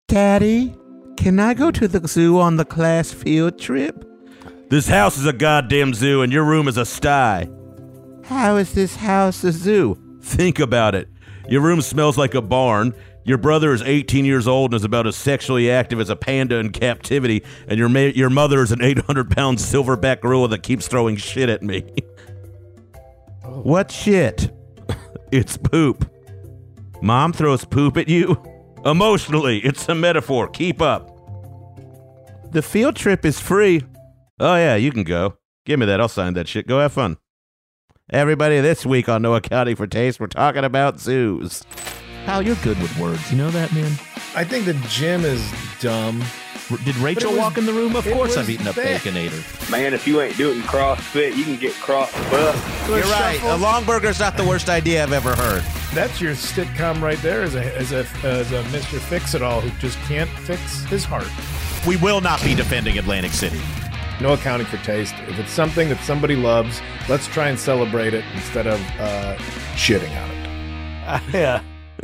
Daddy, can I go to the zoo on the class field trip? This house is a goddamn zoo and your room is a sty. How is this house a zoo? Think about it. Your room smells like a barn. Your brother is 18 years old and is about as sexually active as a panda in captivity, and your mother is an 800-pound silverback gorilla that keeps throwing shit at me. What shit? It's poop. Mom throws poop at you? Emotionally, it's a metaphor. Keep up. The field trip is free. Oh, yeah, you can go. Give me that. I'll sign that shit. Go have fun. Everybody, this week on No Accounting for Taste, we're talking about zoos. Hal, you're good with words. You know that, man? I think the gym is dumb. Did Rachel walk in the room? Of course I've eaten a Baconator. Man, if you ain't doing CrossFit, you can get crossbuff. You're right. A long burger's not the worst idea I've ever heard. That's your sitcom right there as a Mr. Fix-It-All who just can't fix his heart. We will not be defending Atlantic City. No accounting for taste. If it's something that somebody loves, let's try and celebrate it instead of shitting on it. Yeah.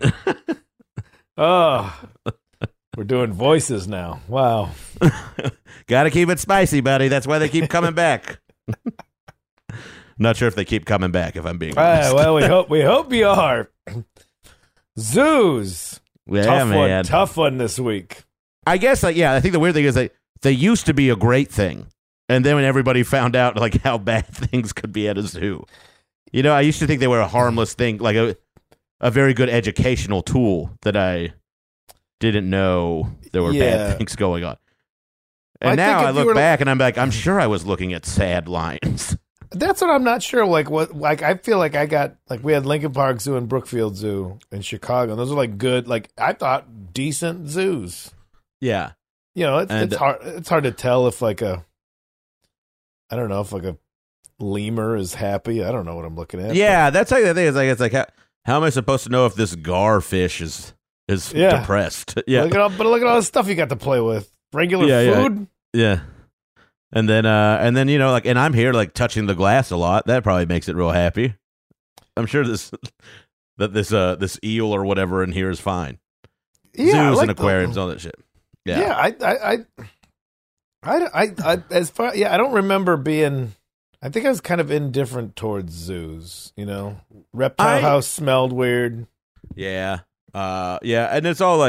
Oh, we're doing voices now. Wow. Gotta keep it spicy, buddy. That's why they keep coming back. Not sure if they keep coming back, if I'm being honest. Well, we hope you are. Zoos. Yeah, Tough one this week. I guess, I think the weird thing is that they used to be a great thing. And then when everybody found out like how bad things could be at a zoo. You know, I used to think they were a harmless thing, like a very good educational tool that I didn't know there were bad things going on. And now I look back and I'm like, I'm sure I was looking at sad lions. That's what I'm not sure. I feel like I got, we had Lincoln Park Zoo and Brookfield Zoo in Chicago. And those are good, I thought decent zoos. Yeah. You know, it's hard to tell if a lemur is happy. I don't know what I'm looking at. Yeah, that's like the thing. It's like how am I supposed to know if this garfish is depressed? Yeah. Look at all the stuff you got to play with. Regular food. Yeah. And then and I'm here touching the glass a lot. That probably makes it real happy. I'm sure this eel or whatever in here is fine. Yeah, zoos and aquariums, all that shit. Yeah. I don't remember being. I think I was kind of indifferent towards zoos. You know, Reptile House smelled weird. Yeah, and it's all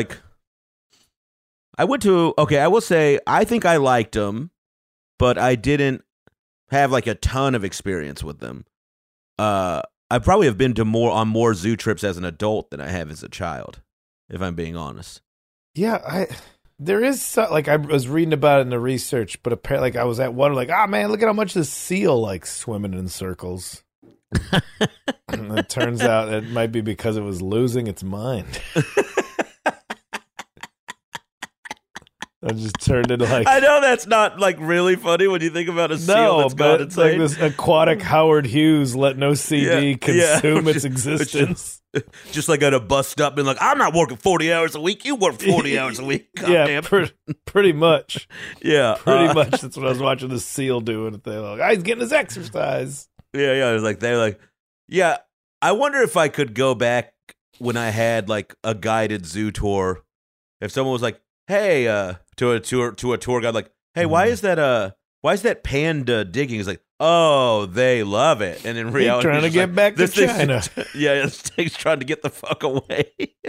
I went to. Okay, I will say I think I liked them, but I didn't have a ton of experience with them. I probably have been to more zoo trips as an adult than I have as a child, if I'm being honest. Yeah, there is I was reading about it in the research, but apparently I was at one man, look at how much this seal swimming in circles. And it turns out it might be because it was losing its mind. I just turned into I know that's not really funny when you think about a seal that's gone insane. This aquatic Howard Hughes let no CD consume its existence. Just at a bus stop being I'm not working 40 hours a week. You work 40 hours a week. Pretty much. Yeah. Pretty much. That's what I was watching the seal doing. He's getting his exercise. Yeah. It was they're yeah. I wonder if I could go back when I had a guided zoo tour. If someone was hey, to a tour guide, hey, why is that panda digging? He's oh, they love it. And in reality, trying to get back to China. This thing's trying to get the fuck away.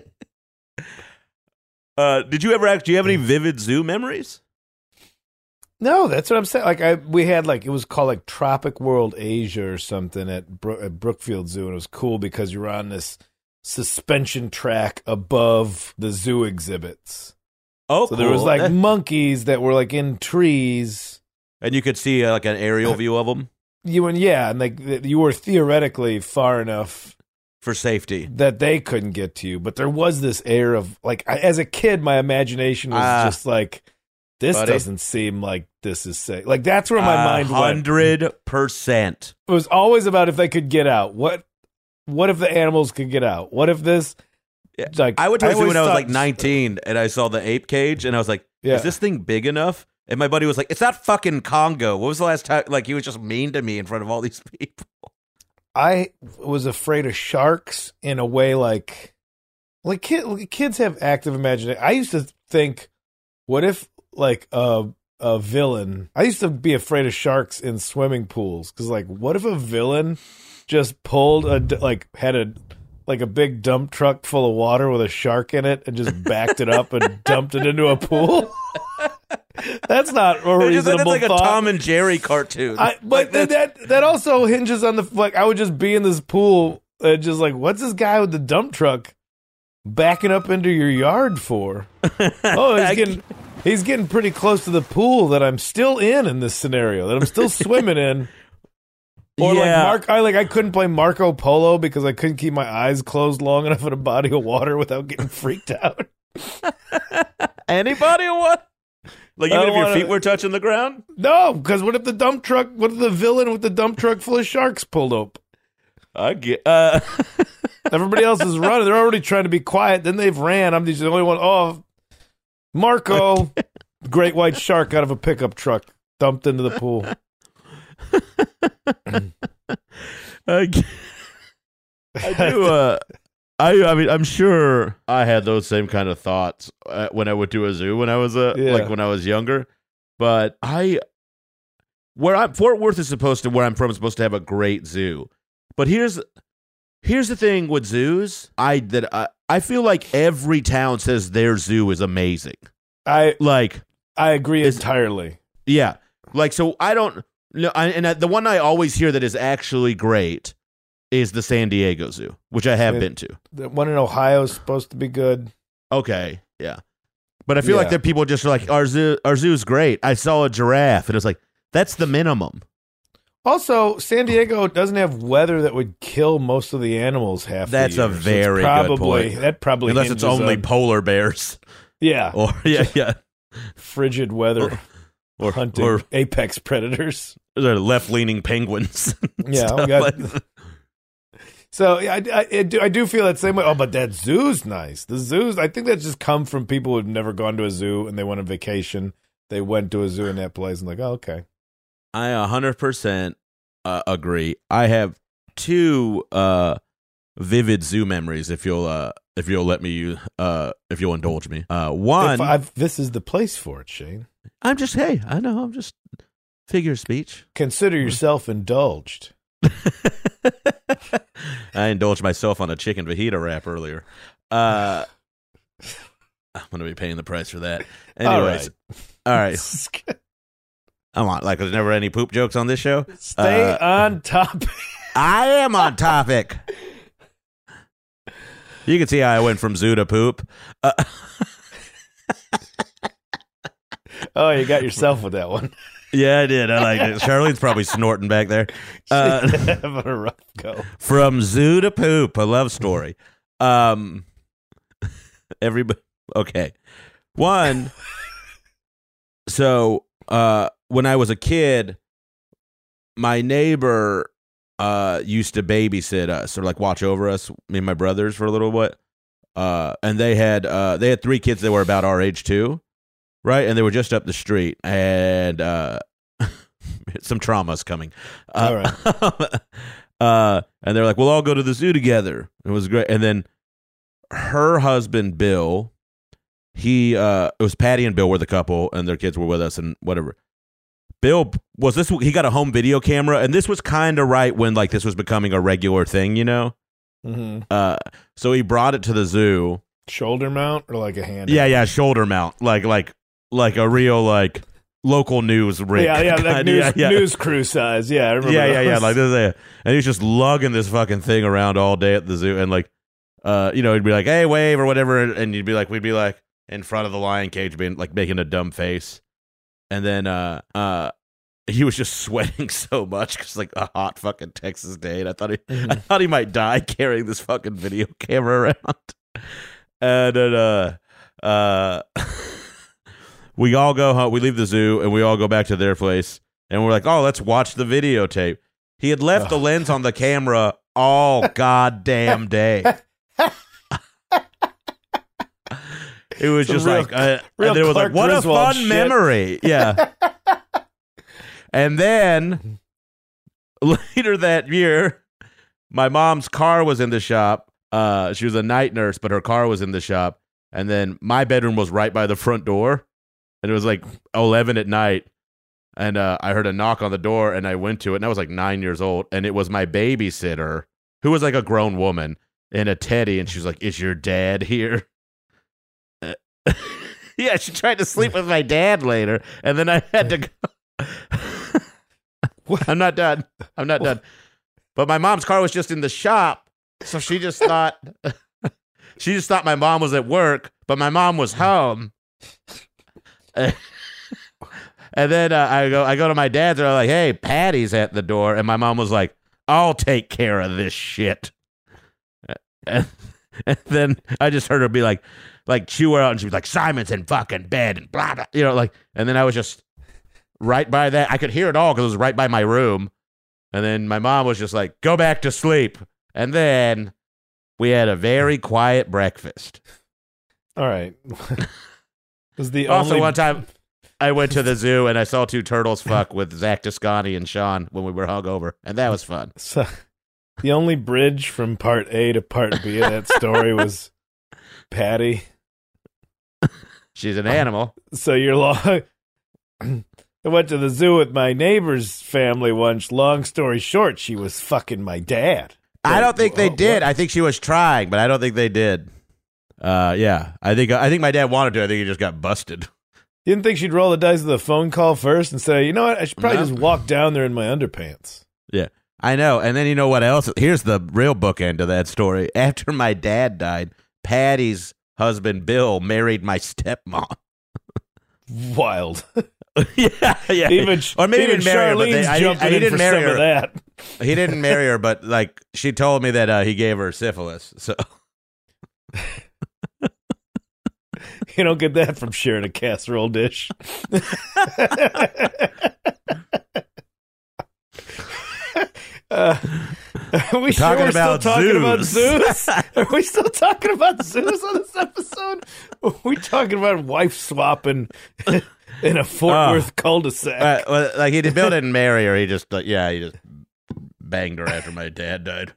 Do you have any vivid zoo memories? No, that's what I'm saying. We had it was called Tropic World Asia or something at Brookfield Zoo, and it was cool because you were on this suspension track above the zoo exhibits. Oh, so there was monkeys that were in trees, and you could see an aerial view of them. You were theoretically far enough for safety that they couldn't get to you, but there was this air of as a kid, my imagination was just this doesn't seem like this is safe. That's where my mind went. 100%. It was always about if they could get out. What if the animals could get out? What if this? I went to a zoo when I was 19 and I saw the ape cage and I was is this thing big enough? And my buddy was it's not fucking Congo. What was the last time? He was just mean to me in front of all these people. I was afraid of sharks in a way Like kids have active imagination. I used to think, what if like a villain? I used to be afraid of sharks in swimming pools because, like, what if a villain just pulled had a big dump truck full of water with a shark in it and just backed it up and dumped it into a pool? That's not a reasonable That's like thought. a Tom and Jerry cartoon. But that also hinges on the, like, I would just be in this pool and just like, what's this guy with the dump truck backing up into your yard for? Oh, he's getting pretty close to the pool that I'm still in this scenario, that I'm still swimming in. Or I couldn't play Marco Polo because I couldn't keep my eyes closed long enough in a body of water without getting freaked out. Anybody or what? Like, even if your feet were touching the ground? No, because what if the villain with the dump truck full of sharks pulled up? Everybody else is running. They're already trying to be quiet. Then they've ran. I'm just the only one. Oh, Marco, great white shark out of a pickup truck dumped into the pool. I do. I mean, I'm sure I had those same kind of thoughts when I went to a zoo when I was when I was younger. But Fort Worth is where I'm from is supposed to have a great zoo. But here's the thing with zoos. I feel like every town says their zoo is amazing. I agree entirely. Yeah, like, so I don't know. The one I always hear that is actually great is the San Diego Zoo, which I have been to. The one in Ohio is supposed to be good. Okay, yeah. But I feel like that people just are like, our zoo's great. I saw a giraffe, and it was like, that's the minimum. Also, San Diego doesn't have weather that would kill most of the animals half the year. That's a very good point. That probably unless it's only polar bears. Yeah. Or frigid weather. Or hunting or apex predators. They're left-leaning penguins. Yeah. So I do feel that same way. Oh, but that zoo's nice. The zoos, I think that's just come from people who've never gone to a zoo and they went on vacation. They went to a zoo in that place and like, oh, okay. I 100% agree. I have two vivid zoo memories. If you'll let me, if you'll indulge me. One, this is the place for it, Shane. I'm just figure of speech. Consider yourself indulged. I indulged myself on a chicken fajita wrap earlier. I'm going to be paying the price for that. Anyways, all right. I'm on. Like, there's never any poop jokes on this show. Stay on topic. I am on topic. You can see how I went from zoo to poop. Oh, you got yourself with that one. Yeah, I did. I like it. Charlene's probably snorting back there. Having a rough go. From zoo to poop, a love story. Everybody. Okay. One. So, when I was a kid, my neighbor used to babysit us or like watch over us, me and my brothers, for a little bit. And they had 3 kids that were about our age too. Right, and they were just up the street, and some trauma's coming. All right. And they're like, "We'll all go to the zoo together." It was great. And then her husband, Bill, it was Patty and Bill were the couple, and their kids were with us, and whatever. Bill he got a home video camera, and this was kind of right when like this was becoming a regular thing, you know. Mm-hmm. So he brought it to the zoo. Shoulder mount or like a hand? Yeah, shoulder mount, like a real like local news rig. Yeah, news crew size. Yeah, I remember. Yeah. Like this, and he was just lugging this fucking thing around all day at the zoo, and like, he'd be like, "Hey, wave" or whatever, and we'd be like in front of the lion cage, being like making a dumb face, and then he was just sweating so much because like a hot fucking Texas day, and I thought he might die carrying this fucking video camera around, and then we all go home. We leave the zoo and we all go back to their place. And we're like, oh, let's watch the videotape. He had left the lens on the camera all goddamn day. It was just real, like, and it was Clark like, what Griswold a fun shit. memory. Yeah. And then later that year, my mom's car was in the shop. She was a night nurse, but her car was in the shop. And then my bedroom was right by the front door. And it was like 11 at night. And I heard a knock on the door, and I went to it. And I was like 9 years old. And it was my babysitter, who was like a grown woman, and a teddy. And she was like, "Is your dad here?" Yeah, she tried to sleep with my dad later. And then I had to go. I'm not done. But my mom's car was just in the shop. So she just thought my mom was at work, but my mom was home. And then I go to my dad's, and I'm like, "Hey, Patty's at the door." And my mom was like, "I'll take care of this shit." And then I just heard her be like chew her out, and she was like, "Simon's in fucking bed," and blah, blah, like, and then I was just right by that. I could hear it all because it was right by my room. And then my mom was just like, "Go back to sleep." And then we had a very quiet breakfast. All right. Was the Also, only... one time I went to the zoo and I saw two turtles fuck with Zach Toscani and Sean when we were hungover, and that was fun. So, the only bridge from part A to part B of that story was Patty. She's an animal. So you're long. I went to the zoo with my neighbor's family once. Long story short, she was fucking my dad. I don't think they did. I think she was trying, but I don't think they did. Yeah, I think my dad wanted to. I think he just got busted. You didn't think she'd roll the dice with a phone call first and say, "You know what? I should probably just walk down there in my underpants." Yeah, I know. And then you know what else? Here's the real bookend of that story. After my dad died, Patty's husband Bill married my stepmom. Wild. yeah. Even Or maybe even didn't marry her, but Charlene's jumping in for some of that. He didn't marry her, but like she told me that he gave her syphilis. So you don't get that from sharing a casserole dish. Are we sure we're still talking about zoos? Are we still talking about zoos on this episode? Are we talking about wife swapping in a Fort Worth cul-de-sac? well, like Bill didn't marry her. He just he just banged her after my dad died.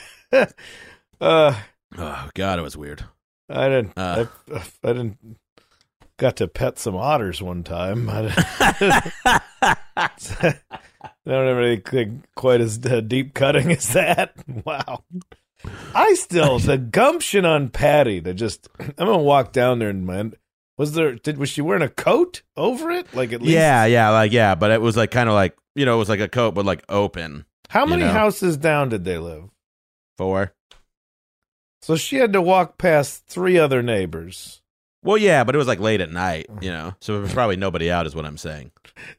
Oh God, it was weird. I didn't got to pet some otters one time. I don't have anything quite as deep cutting as that. Wow. The gumption on Patty to just, I'm going to walk down there and was she wearing a coat over it? Like at least? Yeah, but it was like kind of like, it was like a coat, but like open. How many houses down did they live? 4. So she had to walk past 3 other neighbors. Well, yeah, but it was like late at night, so there was probably nobody out is what I'm saying.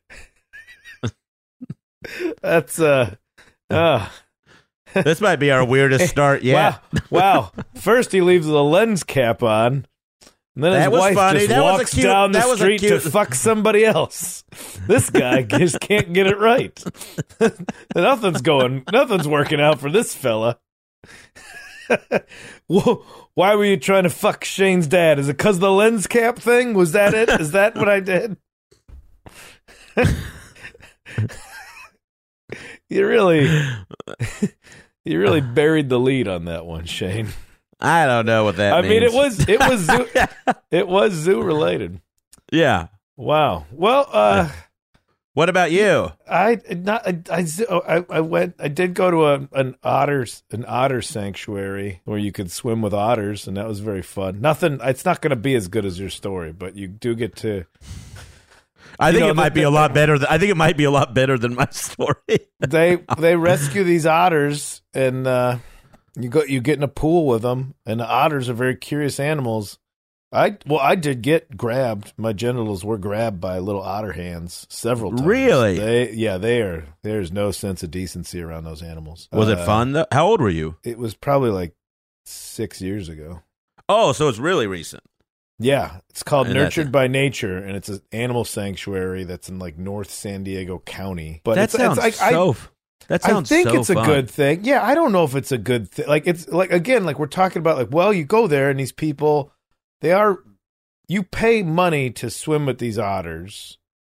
That's this might be our weirdest start yet. Wow. First he leaves the lens cap on, and then his wife just walks down the street to fuck somebody else. This guy just can't get it right. Nothing's working out for this fella. Why were you trying to fuck Shane's dad? Is it because of the lens cap thing? Was that it? Is that what I did? You really buried the lead on that one, Shane. I don't know what that means. I mean, it was zoo related. Yeah. Wow. Well, what about you? I did go to an otter sanctuary where you could swim with otters, and that was very fun. It's not going to be as good as your story, but you do get to. I think it might be a lot better than my story. They rescue these otters, and you get in a pool with them, and the otters are very curious animals. I did get grabbed. My genitals were grabbed by little otter hands several times. Really? There's no sense of decency around those animals. Was it fun though? How old were you? It was probably like 6 years ago. Oh, so it's really recent. Yeah, it's called Nurtured by Nature, and it's an animal sanctuary that's in like North San Diego County. But that sounds so. That sounds. I think so it's a fun. good thing. Yeah, I don't know if it's a good thing. Like it's like again, like we're talking about. Like, well, you go there, and these people, you pay money to swim with these otters,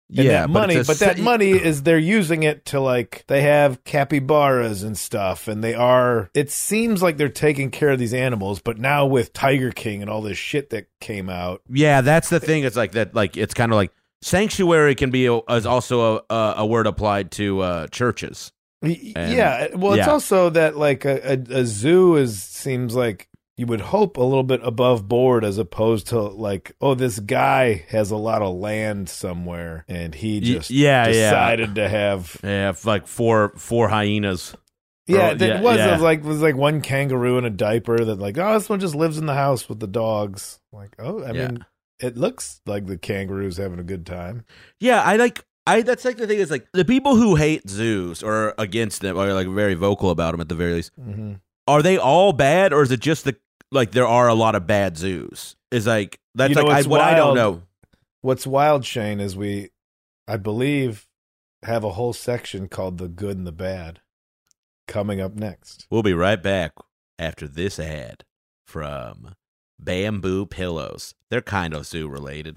And Yeah, that but money, it's a but that sa- money is they're using it to like they have capybaras and stuff, and they are. It seems like they're taking care of these animals, but now with Tiger King and all this shit that came out, Yeah, that's the thing. It's like that. Like it's kind of like sanctuary can be is also a word applied to churches. And- yeah. Well, it's yeah. also that like a zoo seems like you would hope a little bit above board as opposed to like, oh, this guy has a lot of land somewhere and he just decided to have. Yeah, like four hyenas. Yeah, Or- it yeah, was. yeah. It was like one kangaroo in a diaper that like, oh, this one just lives in the house with the dogs. Like, oh, I Yeah. mean, it looks like the kangaroo's having a good time. Yeah, that's like the thing is like the people who hate zoos or against them or like very vocal about them at the very least. Mm-hmm. Are they all bad or is it just like there are a lot of bad zoos? Is like that's You know like what's what I don't wild? know. What's wild, Shane, is I believe, have a whole section called "The Good and the Bad" coming up next. We'll be right back after this ad from Bamboo Pillows. They're kind of zoo related.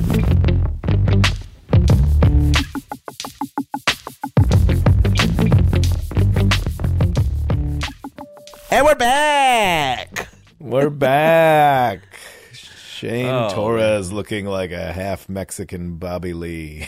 And we're back. We're back. Shane Oh, Torres looking like a half Mexican Bobby Lee.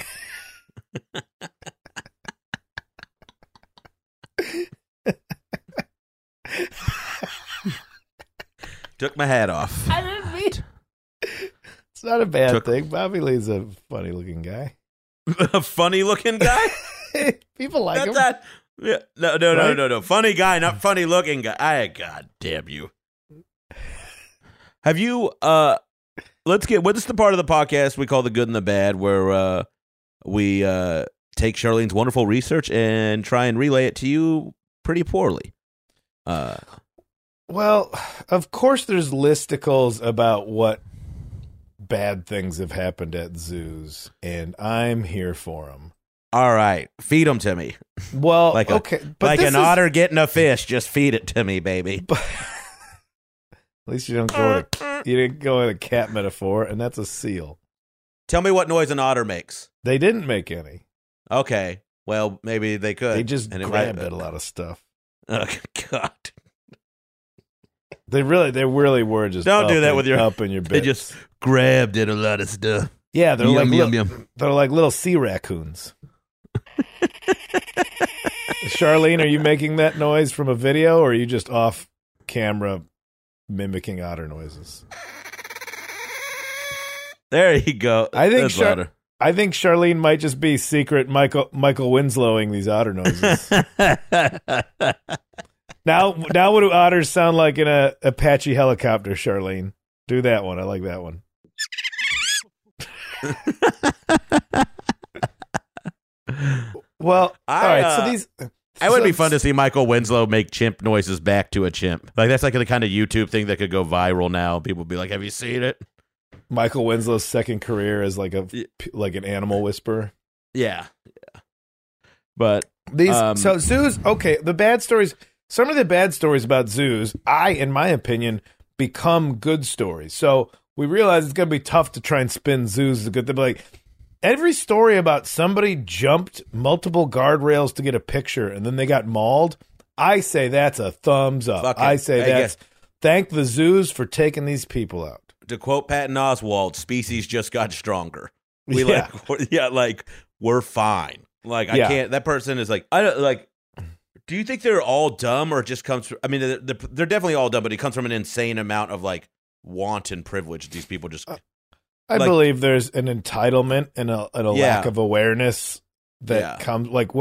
Took my hat off. I didn't mean. It's not a bad Took- thing. Bobby Lee's a funny looking guy. A funny looking guy? People like him. That's not. Yeah, no, Right? no. Funny guy, not funny looking guy. God damn you. Have you let's get what is the part of the podcast we call the good and the bad where we take Charlene's wonderful research and try and relay it to you pretty poorly. Well, of course, there's listicles about what bad things have happened at zoos, and I'm here for them. All right, feed them to me. Well, Like okay, but like this an is- otter getting a fish, just feed it to me, baby. At least you don't go. You didn't go with a cat metaphor, and that's a seal. Tell me what noise an otter makes. They didn't make any. Okay, well maybe they could. They just And it grabbed might- at a lot of stuff. Oh God. They really were just. Don't do that with your- up in your bits. They just grabbed at a lot of stuff. yeah, they're Yum, like yum, little, yum. they're like little sea raccoons. Charlene, are you making that noise from a video, or are you just off camera mimicking otter noises? There you go. I think That's louder. I think Charlene might just be secret Michael Winslowing these otter noises. Now what do otters sound like in a Apache helicopter, Charlene? Do that one. I like that one. Well, all right. So these. It would be fun to see Michael Winslow make chimp noises back to a chimp. Like that's like the kind of YouTube thing that could go viral now. People would be like, "Have you seen it?" Michael Winslow's second career as like an animal whisperer. Yeah. But These Um, so zoos. Okay, the bad stories. Some of the bad stories about zoos, in my opinion, become good stories. So we realize it's going to be tough to try and spin zoos as a good thing. But like every story about somebody jumped multiple guardrails to get a picture and then they got mauled, I say that's a thumbs up. Fuck it. I say I that's thank the zoos for taking these people out. to quote Patton Oswalt, species just got stronger. We Yeah. like we're fine. Like I Yeah. can't. That person is like I don't like. Do you think they're all dumb or it just comes from? I mean, they're definitely all dumb, but it comes from an insane amount of like wanton privilege. These people just I Like- believe there's an entitlement and a Yeah. lack of awareness that Yeah. comes but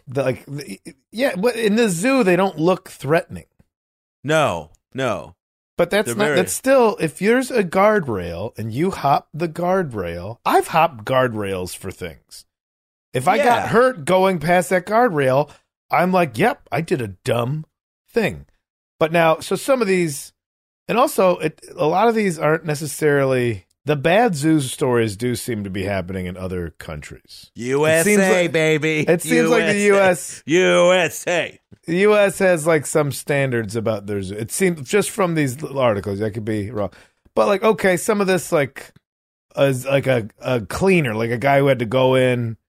in the zoo they don't look threatening. no. But that's They're not very- that's still if there's a guardrail and you hop the guardrail. I've hopped guardrails for things. If I Yeah. got hurt going past that guardrail, I'm like, "Yep, I did a dumb thing." But now, so some of these and also a lot of these aren't necessarily the bad zoo stories do seem to be happening in other countries. USA, like- baby. It seems like the US USA. The U.S. has like some standards about their zoo. It seems just from these articles. I could be wrong, but some of this is like a cleaner, like a guy who had to go in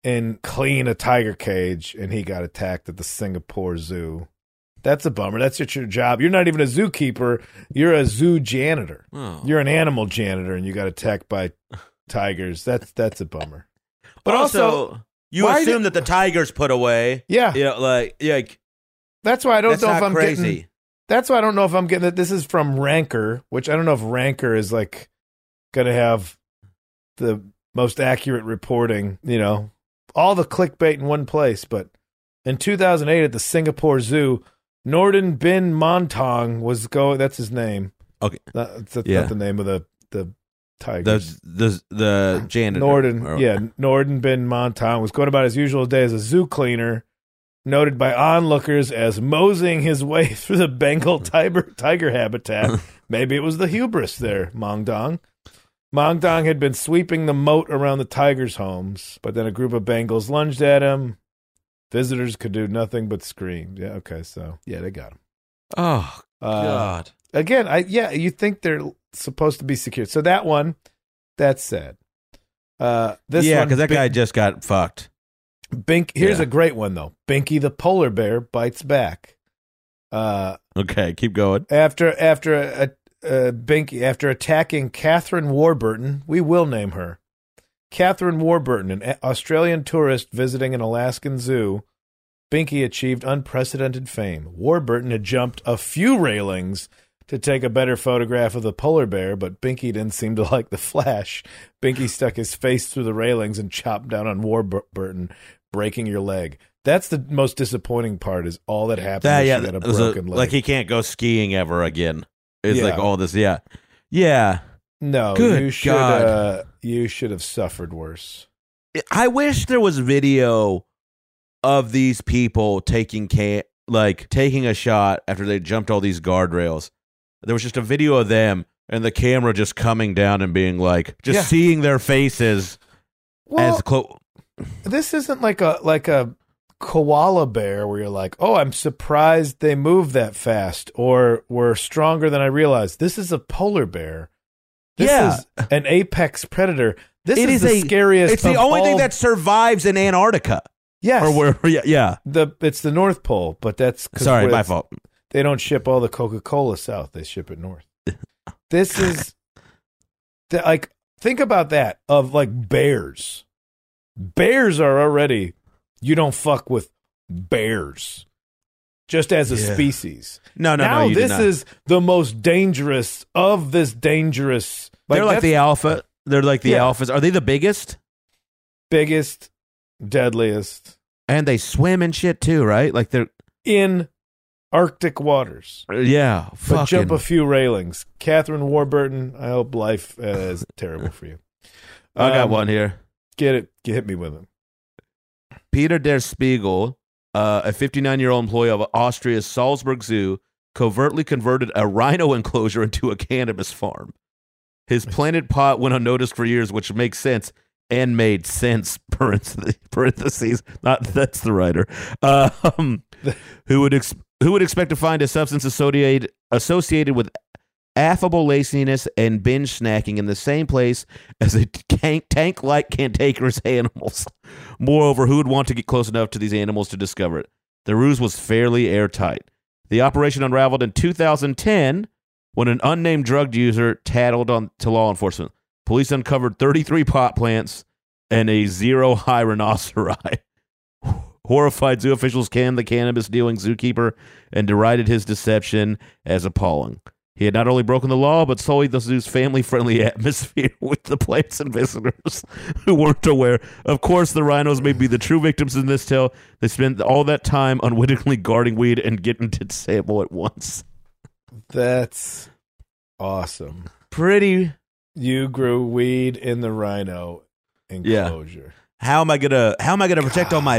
and clean a tiger cage, and he got attacked at the Singapore Zoo. That's a bummer. That's your job. You're not even a zookeeper. You're a zoo janitor. Oh. You're an animal janitor, and you got attacked by tigers. That's a bummer. But also, you assume that the tigers put away. Yeah. You know, like That's why I don't that's know not if I'm crazy. getting. That's why I don't know if I'm getting it. This is from Ranker, which I don't know if Ranker is like going to have the most accurate reporting. You know, all the clickbait in one place. But in 2008 at the Singapore Zoo, Norden bin Montong was going. That's his name. Okay. That's Yeah. not the name of the tigers. The janitor. Norden bin Montong was going about his usual day as a zoo cleaner, noted by onlookers as moseying his way through the Bengal tiger habitat. Maybe it was the hubris there, Mongdong. Mongdong had been sweeping the moat around the tigers' homes, but then a group of Bengals lunged at him. Visitors could do nothing but scream. Yeah, okay, so, yeah, they got him. Oh, God. Again, you think they're supposed to be secure. So that one, that's sad. This one, because that guy just got fucked. Here's a great one, though. Binky the polar bear bites back. Okay, keep going. After attacking Catherine Warburton, we will name her. Catherine Warburton, an Australian tourist visiting an Alaskan zoo, Binky achieved unprecedented fame. Warburton had jumped a few railings to take a better photograph of the polar bear, but Binky didn't seem to like the flash. Binky stuck his face through the railings and chopped down on Warburton, breaking your leg. That's the most disappointing part, is all that happened. She got a broken leg. Like he can't go skiing ever again. It's Yeah. like all this, yeah. No, Good God. You should have suffered worse. I wish there was video of these people taking a shot after they jumped all these guardrails. There was just a video of them and the camera just coming down and being like, seeing their faces as close. This isn't like a koala bear where you're like, oh, I'm surprised they move that fast or were stronger than I realized. This is a polar bear. This is an apex predator. This is the scariest. It's the only thing that survives in Antarctica. Yes. Or where? Yeah. It's the North Pole, but that's Sorry, my fault. They don't ship all the Coca-Cola south; they ship it north. This is like, think about that. Of like bears. Bears are already, you don't fuck with bears, just as a species. No. Now You this did not. is the most dangerous of this dangerous. They're like the alpha. They're like the alphas. Are they the biggest? Biggest, deadliest, And they swim and shit too, right? Like they're in Arctic waters. yeah. But jump Fucking. a few railings. Catherine Warburton, I hope life is terrible for you. I got one here. Hit me with it. Peter Der Spiegel, a 59-year-old employee of Austria's Salzburg Zoo, covertly converted a rhino enclosure into a cannabis farm. His planted pot went unnoticed for years, which makes sense and made sense. Parentheses. Not that's the writer. Who would expect to find a substance associated with affable laziness and binge snacking in the same place as a tank-like cantankerous animals. Moreover, who would want to get close enough to these animals to discover it? The ruse was fairly airtight. The operation unraveled in 2010 when an unnamed drug user tattled on to law enforcement. Police uncovered 33 pot plants and a zero-high rhinoceri. Horrified zoo officials canned the cannabis-dealing zookeeper and derided his deception as appalling. He had not only broken the law, but sullied the zoo's family-friendly atmosphere with the plants and visitors who weren't aware. Of course, the rhinos may be the true victims in this tale. They spent all that time unwittingly guarding weed and getting to sample at once. That's awesome. Pretty. You grew weed in the rhino enclosure. How am I gonna protect all my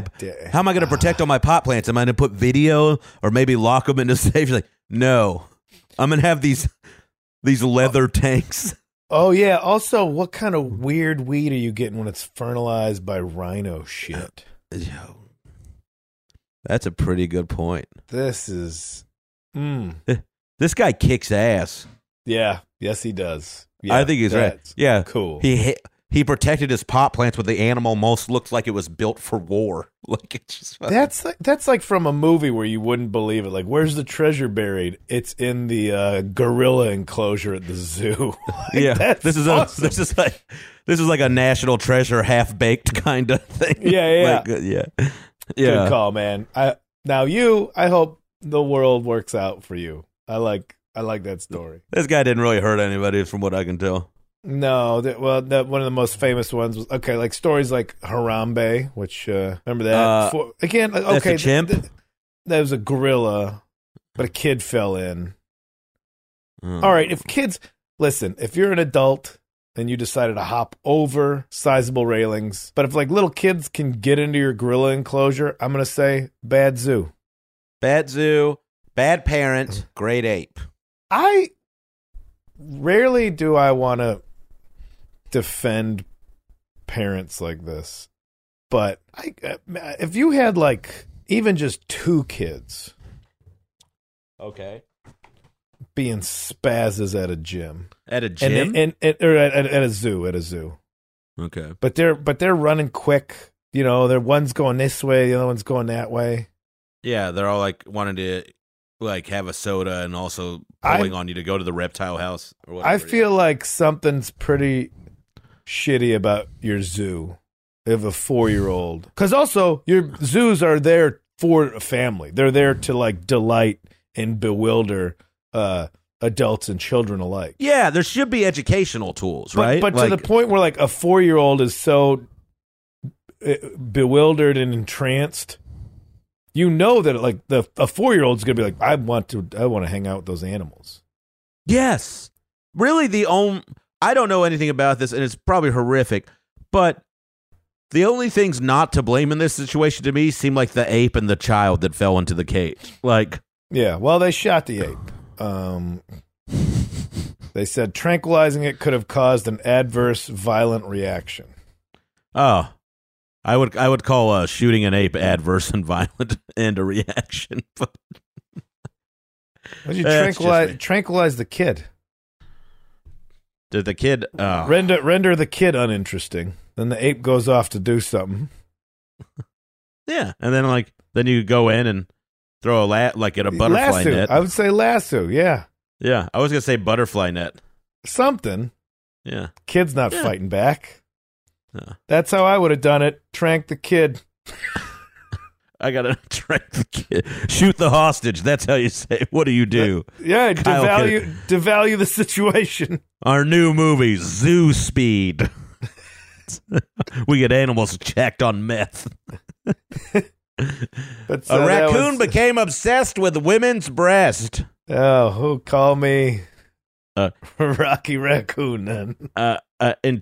pot plants? Am I gonna put video or maybe lock them in a safe? Like, no. I'm gonna have these leather tanks. Oh yeah. Also, what kind of weird weed are you getting when it's fertilized by rhino shit? That's a pretty good point. This is. This guy kicks ass. Yeah. Yes, he does. Yeah, I think he's right. that's Yeah, cool. He he protected his pot plants with the animal most looked like it was built for war. Like it's just That's like from a movie where you wouldn't believe it. Like, where's the treasure buried? It's in the gorilla enclosure at the zoo. Like, this is awesome. this is like a national treasure half baked kind of thing. Yeah. Yeah. Good call, man. I hope the world works out for you. I like that story. This guy didn't really hurt anybody, from what I can tell. No, one of the most famous ones was like stories like Harambe, which remember that? That's a chimp. That was a gorilla, but a kid fell in. Oh. All right, if you're an adult and you decided to hop over sizable railings, but if like little kids can get into your gorilla enclosure, I'm gonna say bad zoo. Bad zoo, bad parent, great ape. I rarely do I want to defend parents like this, but if you had like even just 2 kids, okay, being spazzes at a gym, or at a zoo, okay, but they're running quick. You know, one's going this way, the other one's going that way. Yeah, they're all like wanting to like have a soda and also pulling on you to go to the reptile house or whatever. I feel like something's pretty shitty about your zoo of a 4-year-old. Because also, your zoos are there for a family. They're there to like delight and bewilder adults and children alike. Yeah, there should be educational tools, right? But to the point where like a 4-year-old is so bewildered and entranced, you know that like a 4-year-old is going to be like, I want to hang out with those animals. Yes. Really, I don't know anything about this, and it's probably horrific, but the only things not to blame in this situation to me seem like the ape and the child that fell into the cage. Like, yeah, well, they shot the ape. They said tranquilizing it could have caused an adverse, violent reaction. Oh, I would call shooting an ape adverse and violent and a reaction. But would you tranquilize the kid? Did the kid render the kid uninteresting? Then the ape goes off to do something. Yeah, and then you go in and throw like at a butterfly net. I would say lasso. Yeah. Yeah, I was gonna say butterfly net. Something. Yeah. Kid's not fighting back. Yeah. That's how I would have done it. Trank the kid. I gotta trank the kid. Shoot the hostage. That's how you say. What do you do? Yeah, devalue the situation. Our new movie, Zoo Speed. We get animals checked on meth. But, a raccoon became obsessed with women's breast. Oh, who call me Rocky Raccoon then? In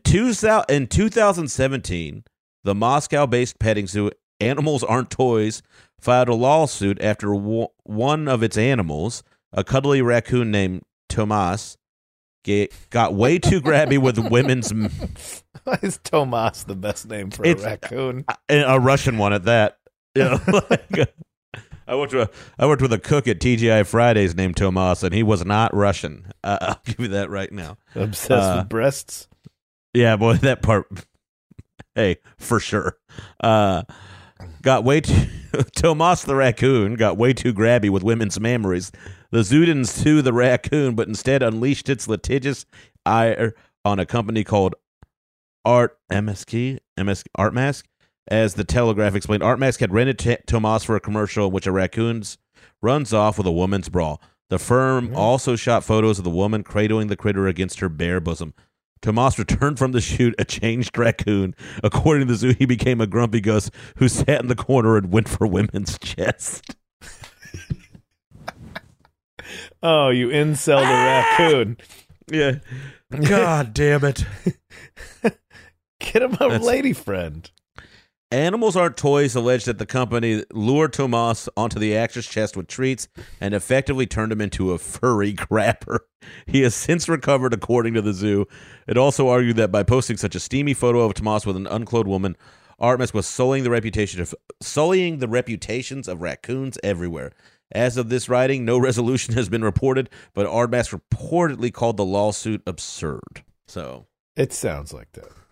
2017, the Moscow-based petting zoo Animals Aren't Toys filed a lawsuit after one of its animals, a cuddly raccoon named Tomas, got way too grabby with women's... Why is Tomas the best name for a raccoon? A Russian one at that. You know, I worked with a cook at TGI Fridays named Tomas, and he was not Russian. I'll give you that right now. Obsessed with breasts? Yeah, boy, that part... Hey, for sure. Tomas the raccoon got way too grabby with women's memories. The zoo didn't sue the raccoon, but instead unleashed its litigious ire on a company called ArtMask. As the Telegraph explained, ArtMask had rented Tomas for a commercial in which a raccoon runs off with a woman's bra. The firm also shot photos of the woman cradling the critter against her bare bosom. Tomas returned from the shoot a changed raccoon. According to the zoo, he became a grumpy ghost who sat in the corner and went for women's chest. Oh, you incel the raccoon. Yeah. God damn it. Get him a lady friend. Animals Aren't Toys alleged that the company lured Tomas onto the actor's chest with treats and effectively turned him into a furry grabber. He has since recovered, according to the zoo. It also argued that by posting such a steamy photo of Tomas with an unclothed woman, ArtMask was sullying the reputations of raccoons everywhere. As of this writing, no resolution has been reported, but ArtMask reportedly called the lawsuit absurd. So it sounds like that.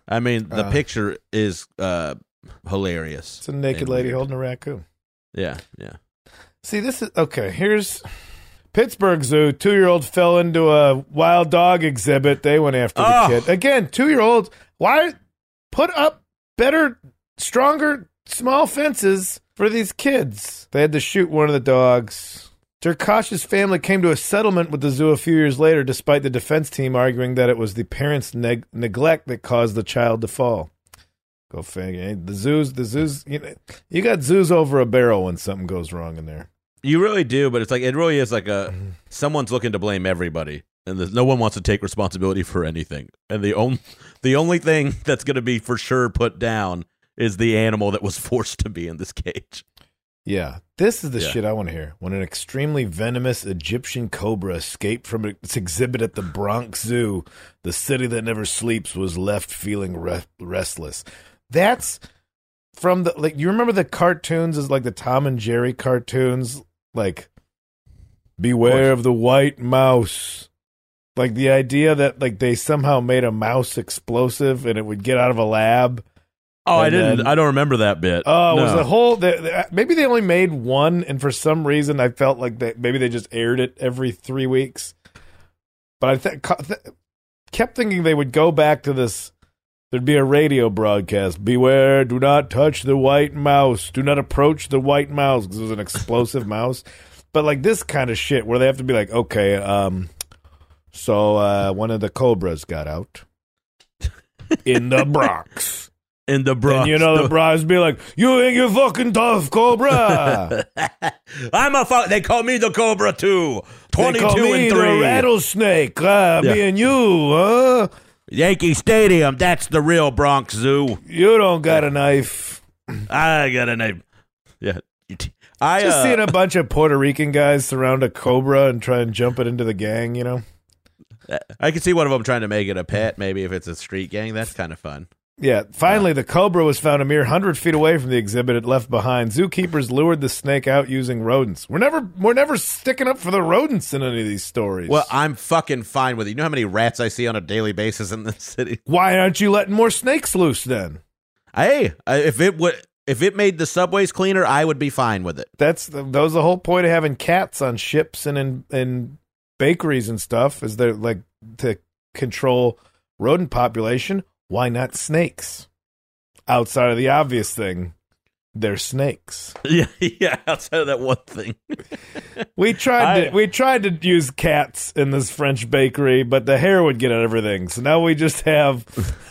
I mean, the picture is hilarious. It's a naked lady holding a raccoon. Yeah. See, this is okay. Here's Pittsburgh Zoo. 2-year-old fell into a wild dog exhibit. They went after the kid again. 2-year-olds. Why put up better, stronger, small fences for these kids? They had to shoot one of the dogs. Derkash's family came to a settlement with the zoo a few years later, despite the defense team arguing that it was the parents' neglect that caused the child to fall. Go figure. The zoos. You got zoos over a barrel when something goes wrong in there. You really do, but it's like it really is like someone's looking to blame everybody, and no one wants to take responsibility for anything. And the only thing that's going to be for sure put down is the animal that was forced to be in this cage. Yeah, this is the shit I want to hear. When an extremely venomous Egyptian cobra escaped from its exhibit at the Bronx Zoo, the city that never sleeps was left feeling restless. That's from the you remember the cartoons, is like the Tom and Jerry cartoons, like beware of the white mouse. Like the idea that like they somehow made a mouse explosive and it would get out of a lab. Oh, I don't remember that bit. Oh, it was the whole. Maybe they only made one, and for some reason, I felt like maybe they just aired it every 3 weeks. But I kept thinking they would go back to this. There'd be a radio broadcast. Beware! Do not touch the white mouse. Do not approach the white mouse, because it was an explosive mouse. But like this kind of shit, where they have to be like, okay, so one of the cobras got out in the Bronx. In the Bronx. And the Bronx be like, you think you're fucking tough, Cobra. They call me the Cobra too. 22 they call me and 3. The rattlesnake. Me and you, huh? Yankee Stadium, that's the real Bronx Zoo. You don't got a knife. I got a knife. Yeah. Just seeing a bunch of Puerto Rican guys surround a cobra and try and jump it into the gang, I can see one of them trying to make it a pet, maybe if it's a street gang. That's kind of fun. Yeah, finally, the cobra was found a mere 100 feet away from the exhibit it left behind. Zookeepers lured the snake out using rodents. We're never sticking up for the rodents in any of these stories. Well, I'm fucking fine with it. You know how many rats I see on a daily basis in this city? Why aren't you letting more snakes loose then? Hey, if it made the subways cleaner, I would be fine with it. That was the whole point of having cats on ships and in bakeries and stuff, is they're like to control rodent population. Why not snakes? Outside of the obvious thing, they're snakes. Yeah, outside of that one thing. We tried to use cats in this French bakery, but the hair would get at everything. So now we just have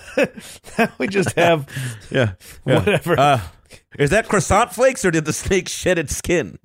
yeah. Whatever. Is that croissant flakes, or did the snake shed its skin?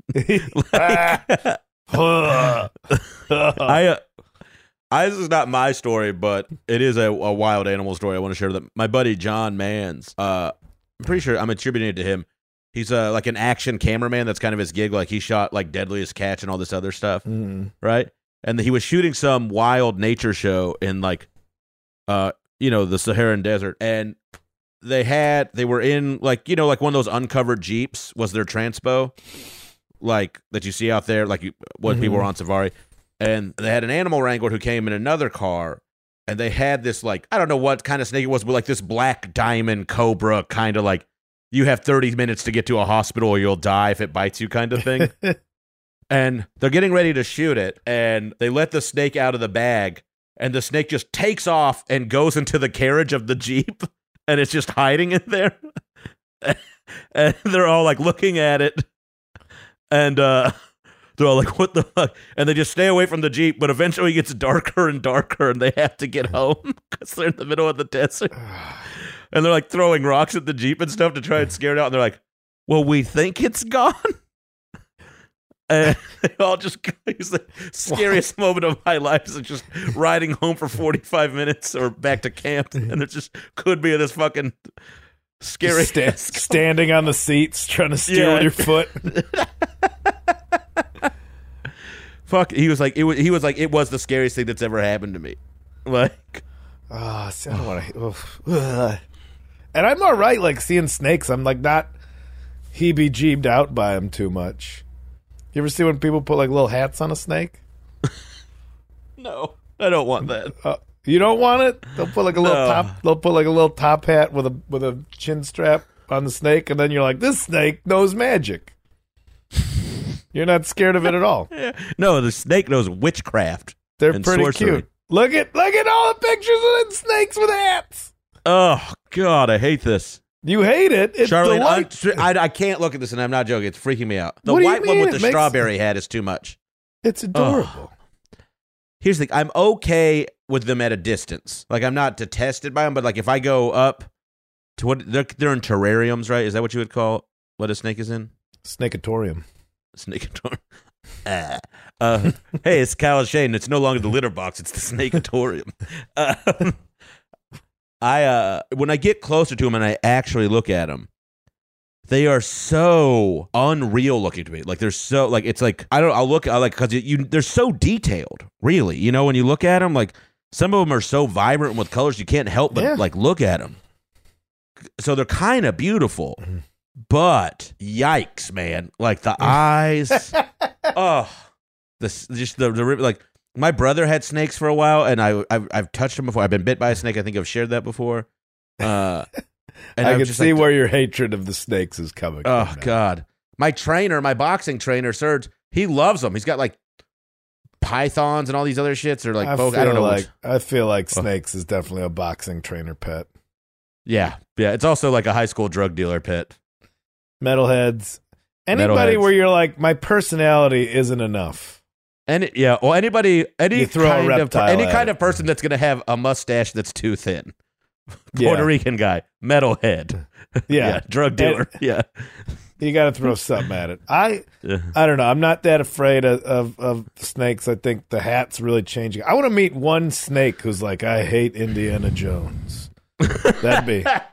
This is not my story, but it is a wild animal story I want to share. That my buddy John Mans, I'm pretty sure I'm attributing it to him. He's like an action cameraman. That's kind of his gig. Like he shot like Deadliest Catch and all this other stuff, right? And he was shooting some wild nature show in like, the Saharan desert, and they were in like like one of those uncovered Jeeps was their transpo, like that you see out there, like when people were on safari. And they had an animal wrangler who came in another car, and they had this, like, I don't know what kind of snake it was, but like this black diamond cobra, kind of like, you have 30 minutes to get to a hospital or you'll die if it bites you kind of thing. And they're getting ready to shoot it, and they let the snake out of the bag, and the snake just takes off and goes into the carriage of the Jeep, and it's just hiding in there. And they're all like looking at it, and they're all like, what the fuck? And they just stay away from the Jeep, but eventually it gets darker and darker, and they have to get home because they're in the middle of the desert. And they're like throwing rocks at the Jeep and stuff to try and scare it out. And they're like, well, we think it's gone. And they all just, it's the scariest moment of my life is just riding home for 45 minutes or back to camp. And it just could be this fucking scary. Standing on the seats, trying to steer with your foot. Fuck, he was like, it was the scariest thing that's ever happened to me. Like, I don't want to. And I'm all right, like seeing snakes. I'm like not heebie-jeebed out by them too much. You ever see when people put like little hats on a snake? No, I don't want that. You don't want it? They'll put like a little No. top. They'll put like a little top hat with a chin strap on the snake, and then you're like, this snake knows magic. You're not scared of it at all. No, the snake knows witchcraft. They're and pretty sorcery. cute. Look at all the pictures of the snakes with hats. Oh God, I hate this. You hate it. It's Charlie, the white. I can't look at this, and I'm not joking. It's freaking me out. The What do you white one mean? with It the makes- strawberry hat is too much. It's adorable. Here's the thing. I'm okay with them at a distance. Like, I'm not detested by them, but like if I go up to what they're in terrariums, right? Is that what you would call what a snake is in? Snakeatorium. Snakeatorium. Hey, it's Kyle Shane. It's no longer the litter box. It's the Snakeatorium. When I get closer to them and I actually look at them, they are so unreal looking to me. Like they're so like it's like I'll look because they're so detailed. Really, you know, when you look at them, like some of them are so vibrant with colors you can't help but like look at them. So they're kind of beautiful, but yikes, man! Like the eyes. Oh, like my brother had snakes for a while, and I've touched them before. I've been bit by a snake. I think I've shared that before. And I can see where your hatred of the snakes is coming Oh from now. God, my boxing trainer, Serge, he loves them. He's got like pythons and all these other shits. Or like I don't know. I feel like snakes is definitely a boxing trainer pet. Yeah. It's also like a high school drug dealer pet. Metalheads. Anybody Metalheads. where you're like, my personality isn't enough. Any You throw a reptile any at kind it. of person that's gonna have a mustache that's too thin. Yeah. Puerto Rican guy, metalhead, Yeah. drug dealer, yeah. You got to throw something at it. I don't know. I'm not that afraid of snakes. I think the hat's really changing. I want to meet one snake who's like, I hate Indiana Jones. That'd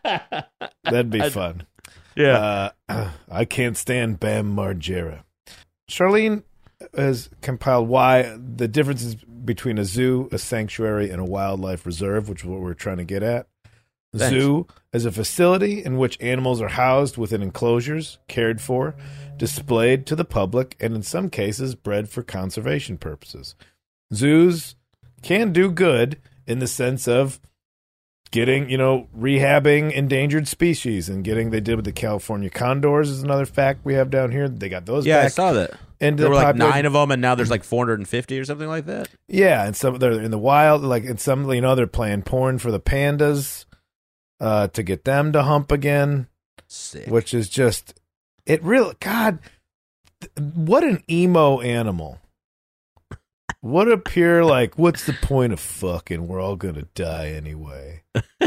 be fun. Yeah. I can't stand Bam Margera. Charlene has compiled why the differences between a zoo, a sanctuary, and a wildlife reserve, which is what we're trying to get at. Thanks. Zoo is a facility in which animals are housed within enclosures, cared for, displayed to the public, and in some cases bred for conservation purposes. Zoos can do good in the sense of getting, rehabbing endangered species and they did with the California condors is another fact we have down here. They got those Yeah, I back saw that. into There the were like population. 9 of them, and now there's like 450 or something like that. Yeah, and some they're in the wild, like in some, they're playing porn for the pandas to get them to hump again, Sick. which is just God, what an emo animal. What a pure what's the point of fucking? We're all gonna die anyway.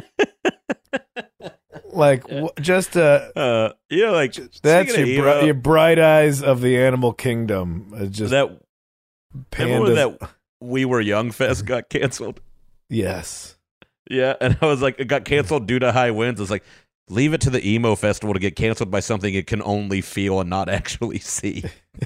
Just like that's speaking of your emo, bright eyes of the animal kingdom. Just that. Remember when pandas. that We Were Young Fest got canceled? Yes. Yeah, and I was like, it got canceled due to high winds. It's like, leave it to the emo festival to get canceled by something it can only feel and not actually see.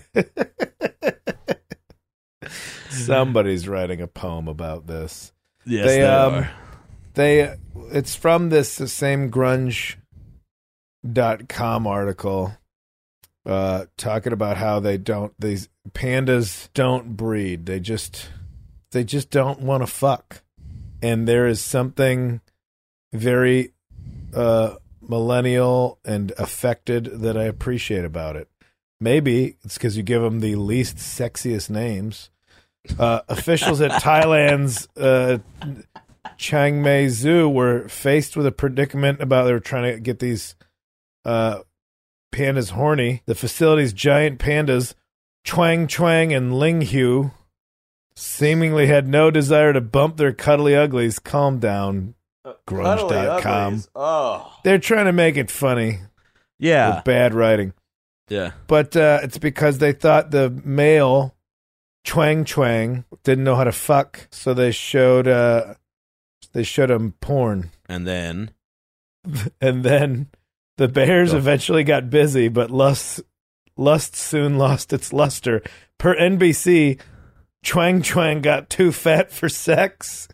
Somebody's writing a poem about this. Yes, They, they are. It's from the same grunge.com article talking about how these pandas don't breed. They just don't want to fuck. And there is something very millennial and affected that I appreciate about it. Maybe it's because you give them the least sexiest names. Officials at Thailand's Chiang Mai Zoo were faced with a predicament about they were trying to get these pandas horny. The facility's giant pandas, Chuang Chuang and Ling Hu, seemingly had no desire to bump their cuddly uglies. Calm down, grunge.com. Oh. They're trying to make it funny Yeah. with bad writing. Yeah. But it's because they thought the male Chuang Chuang didn't know how to fuck, so they showed him porn, And then. and then the bears eventually got busy, but lust soon lost its luster. Per NBC, Chuang Chuang got too fat for sex.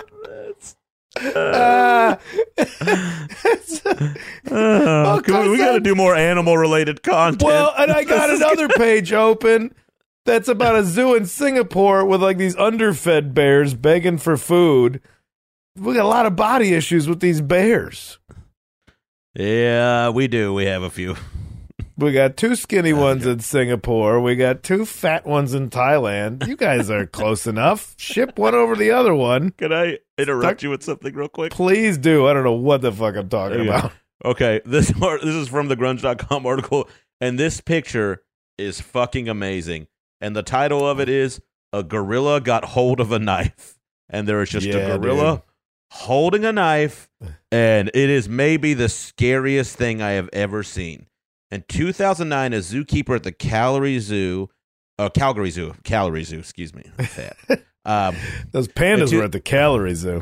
Oh, we got to do more animal-related content. Well, and I got another page open that's about a zoo in Singapore with like these underfed bears begging for food. We got a lot of body issues with these bears. Yeah, we do. We have a few. We got 2 skinny ones in Singapore. We got 2 fat ones in Thailand. You guys are close enough. Ship one over the other one. Can I interrupt you with something real quick? Please do. I don't know what the fuck I'm talking about. Okay, this is from the grunge.com article, and this picture is fucking amazing. And the title of it is "A Gorilla Got Hold of a Knife." And there is just a gorilla holding a knife, and it is maybe the scariest thing I have ever seen. In 2009, a zookeeper at the Calgary Zoo, excuse me, I'm fat. Those pandas were at the Calgary Zoo.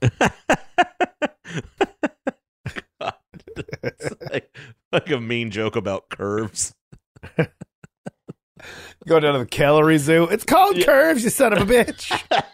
It's like a mean joke about curves. Go down to the Calgary Zoo. It's called Curves, you son of a bitch.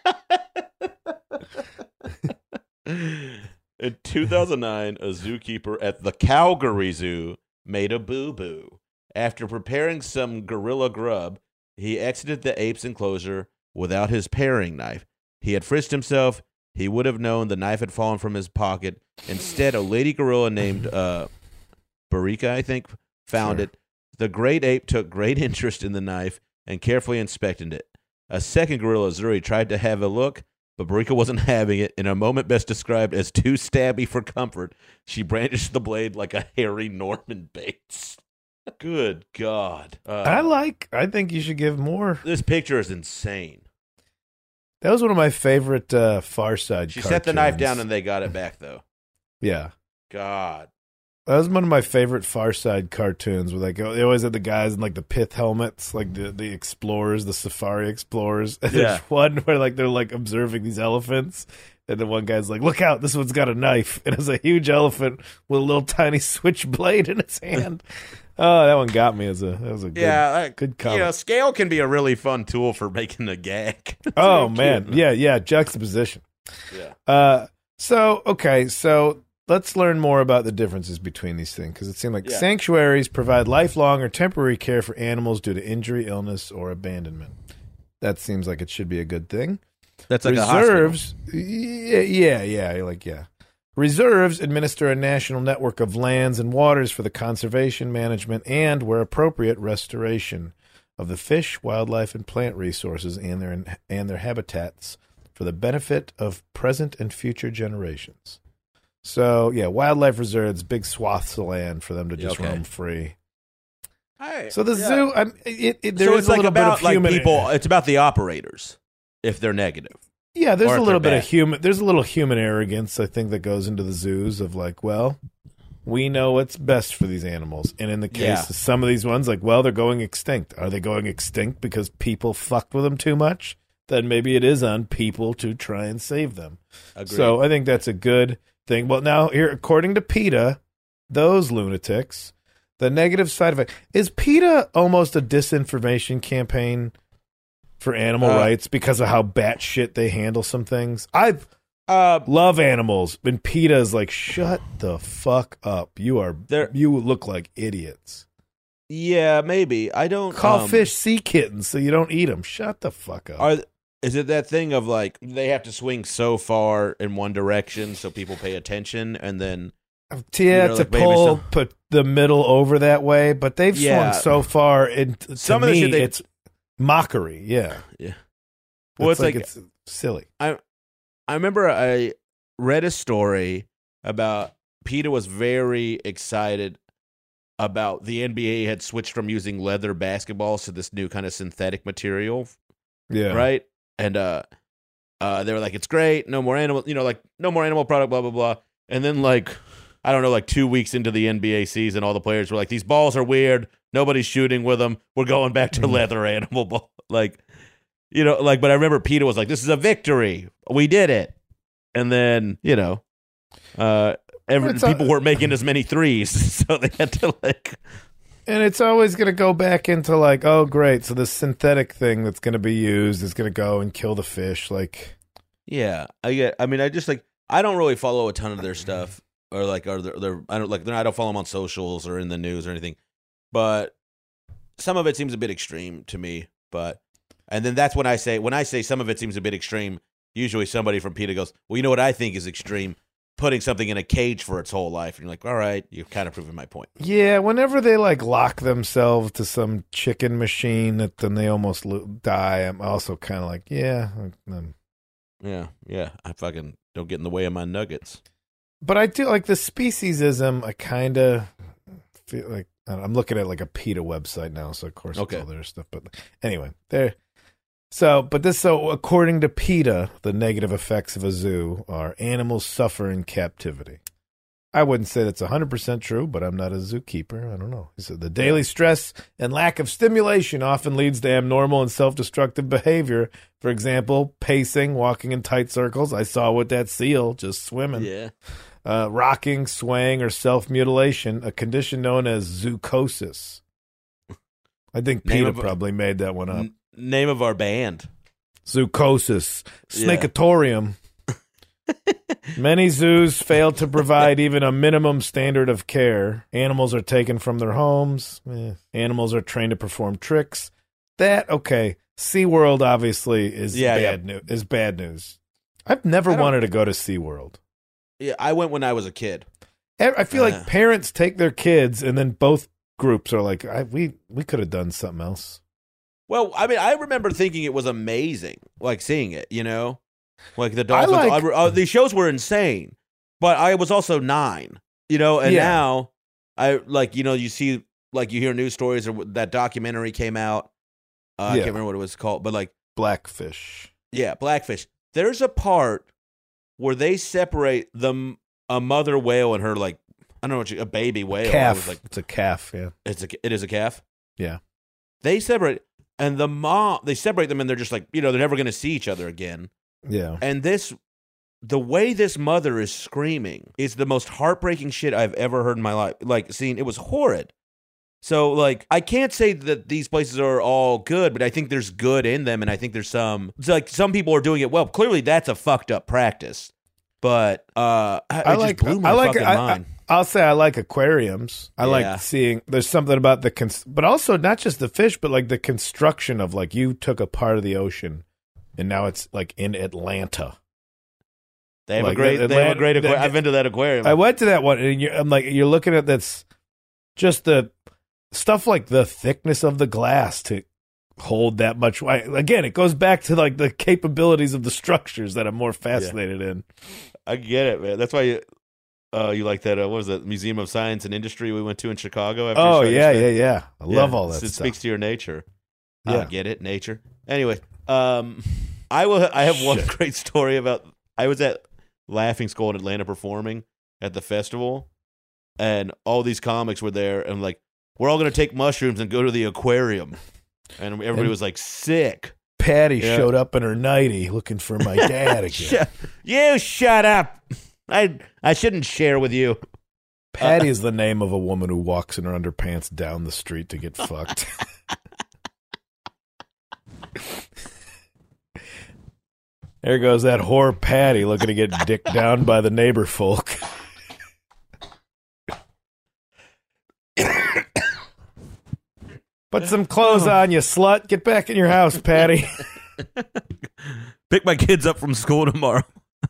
In 2009, a zookeeper at the Calgary Zoo made a boo-boo. After preparing some gorilla grub, he exited the ape's enclosure without his paring knife. He had frisked himself. He would have known the knife had fallen from his pocket. Instead, a lady gorilla named Barika, I think, found it. The great ape took great interest in the knife and carefully inspected it. A second gorilla, Zuri, tried to have a look, but Barika wasn't having it. In a moment best described as too stabby for comfort, she brandished the blade like a hairy Norman Bates. Good God. I think you should give more. This picture is insane. That was one of my favorite Far Side She cartoons. set the knife down and they got it back, though. Yeah. God. That was one of my favorite Far Side cartoons. Where they always had the guys in like the pith helmets, like the explorers, the safari explorers. And there's one where like they're like observing these elephants, and then one guy's like, "Look out! This one's got a knife." And it's a huge elephant with a little tiny switchblade in its hand. Oh, that one got me. That was a good, good comic. You know, scale can be a really fun tool for making a gag. Oh man, yeah, juxtaposition. Yeah. So let's learn more about the differences between these things, because it seemed like sanctuaries provide lifelong or temporary care for animals due to injury, illness, or abandonment. That seems like it should be a good thing. That's like Reserves, Reserves administer a national network of lands and waters for the conservation, management, and, where appropriate, restoration of the fish, wildlife, and plant resources and their habitats for the benefit of present and future generations. So, wildlife reserves, big swaths of land for them to just roam free. So the zoo, there is a little bit of human. People, it's about the operators if they're negative. Yeah, there's a little bit of human. There's a little human arrogance, I think, that goes into the zoos of like, well, we know what's best for these animals, and in the case of some of these ones, like, well, they're going extinct. Are they going extinct because people fucked with them too much? Then maybe it is on people to try and save them. Agreed. So I think that's a good thing. Well, now here, according to PETA, those lunatics, the negative side effect is PETA almost a disinformation campaign for animal rights because of how batshit they handle some things. I love animals, and PETA is like, shut the fuck up. You look like idiots. Yeah, maybe. I don't call fish sea kittens so you don't eat them. Shut the fuck up. Is it that thing of like they have to swing so far in one direction so people pay attention, and then put the middle over that way? But they've swung so far, and some of the shit it's mockery. Yeah. Well, it's silly. I remember I read a story about PETA was very excited about the NBA had switched from using leather basketballs to this new kind of synthetic material. Yeah. Right. And they were like, it's great. No more animal, no more animal product, blah, blah, blah. And then like 2 weeks into the NBA season, all the players were like, these balls are weird. Nobody's shooting with them. We're going back to leather animal ball. But I remember PETA was like, this is a victory. We did it. And then, people weren't making as many threes. So they had to And it's always going to go back into like, oh, great. So this synthetic thing that's going to be used is going to go and kill the fish. Like, yeah, I don't really follow a ton of their stuff. or like they're I don't follow them on socials or in the news or anything, but some of it seems a bit extreme to me. And then that's when I say some of it seems a bit extreme. Usually somebody from PETA goes, well, you know what I think is extreme? Putting something in a cage for its whole life. And you're like, all right, you're kind of proving my point. Yeah, whenever they like lock themselves to some chicken machine that then they almost die, I'm also kind of like, yeah. Yeah. I fucking don't get in the way of my nuggets. But I do like the speciesism. I kind of feel like I'm looking at like a PETA website now, so of course it's all their stuff. But anyway, there. So according to PETA, the negative effects of a zoo are animals suffer in captivity. I wouldn't say that's 100% true, but I'm not a zookeeper. I don't know. He said the daily stress and lack of stimulation often leads to abnormal and self-destructive behavior. For example, pacing, walking in tight circles. I saw with that seal just swimming. Yeah. Rocking, swaying, or self-mutilation, a condition known as zoochosis. I think PETA probably made that one up. Name of our band. Zoochosis. Snakeatorium. Many zoos fail to provide even a minimum standard of care. Animals are taken from their homes. Animals are trained to perform tricks. SeaWorld obviously is bad news. I've never wanted to go to SeaWorld. Yeah, I went when I was a kid. I feel like parents take their kids and then both groups are like, we could have done something else. Well, I mean, I remember thinking it was amazing, like seeing it, you know? Like the dolphins. These shows were insane, but I was also 9, you know? And now, you see, like you hear news stories or that documentary came out. I can't remember what it was called, but like. Blackfish. Yeah, Blackfish. There's a part where they separate a mother whale and her, like, I don't know, a baby whale. Calf. It's a calf, yeah. It is a calf? Yeah. They separate. And they separate them, and they're just like, you know, they're never going to see each other again. Yeah. And the way this mother is screaming is the most heartbreaking shit I've ever heard in my life. Like, it was horrid. So, like, I can't say that these places are all good, but I think there's good in them, and I think there's some people are doing it well. Clearly, that's a fucked up practice. But just blew my fucking mind. I'll say I like aquariums. I like seeing there's something about but also not just the fish, but like the construction of like you took a part of the ocean and now it's like in Atlanta. They have a great aquarium. I've been to that aquarium. I went to that one and I'm like, you're looking at that's just the stuff like the thickness of the glass to hold that much. Again, it goes back to like the capabilities of the structures that I'm more fascinated in. I get it, man. That's why you like that, what was that, Museum of Science and Industry we went to in Chicago? Yeah. I love all that stuff. It speaks to your nature. Yeah. I get it, nature. Anyway, I have one great story about, I was at Laughing Skull in Atlanta performing at the festival, and all these comics were there, and like, we're all going to take mushrooms and go to the aquarium. And everybody was like, sick. Patty showed up in her nightie looking for my dad again. You shut up. I shouldn't share with you. Patty is the name of a woman who walks in her underpants down the street to get fucked. There goes that whore Patty looking to get dicked down by the neighbor folk. Put some clothes on, you slut. Get back in your house, Patty. Pick my kids up from school tomorrow.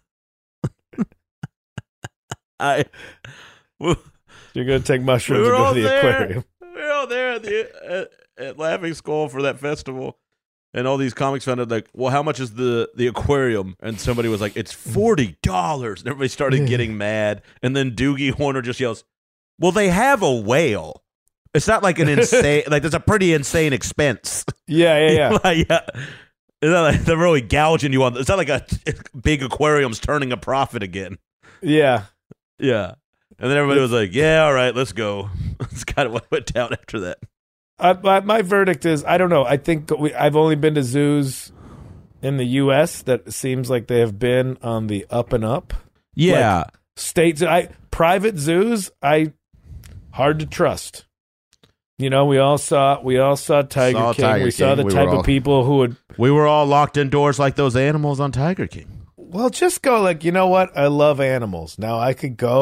You're going to take mushrooms and go to the aquarium. We were all there at Laughing Skull for that festival. And all these comics found out, like, well, how much is the aquarium? And somebody was like, it's $40. And everybody started getting mad. And then Doogie Horner just yells, well, they have a whale. It's not like an insane, like, there's a pretty insane expense. Yeah. Like, yeah. It's not like they're really gouging you on. It's not like a big aquarium's turning a profit again. Yeah. Yeah. And then everybody was like, yeah, all right, let's go. That's kind of what went down after that. My verdict is, I don't know. I think I've only been to zoos in the U.S. that seems like they have been on the up and up. Yeah. Like states, private zoos, hard to trust. You know, we all saw Tiger King. We saw the type of people who would. We were all locked indoors like those animals on Tiger King. Well, just go like, you know what? I love animals. Now I could go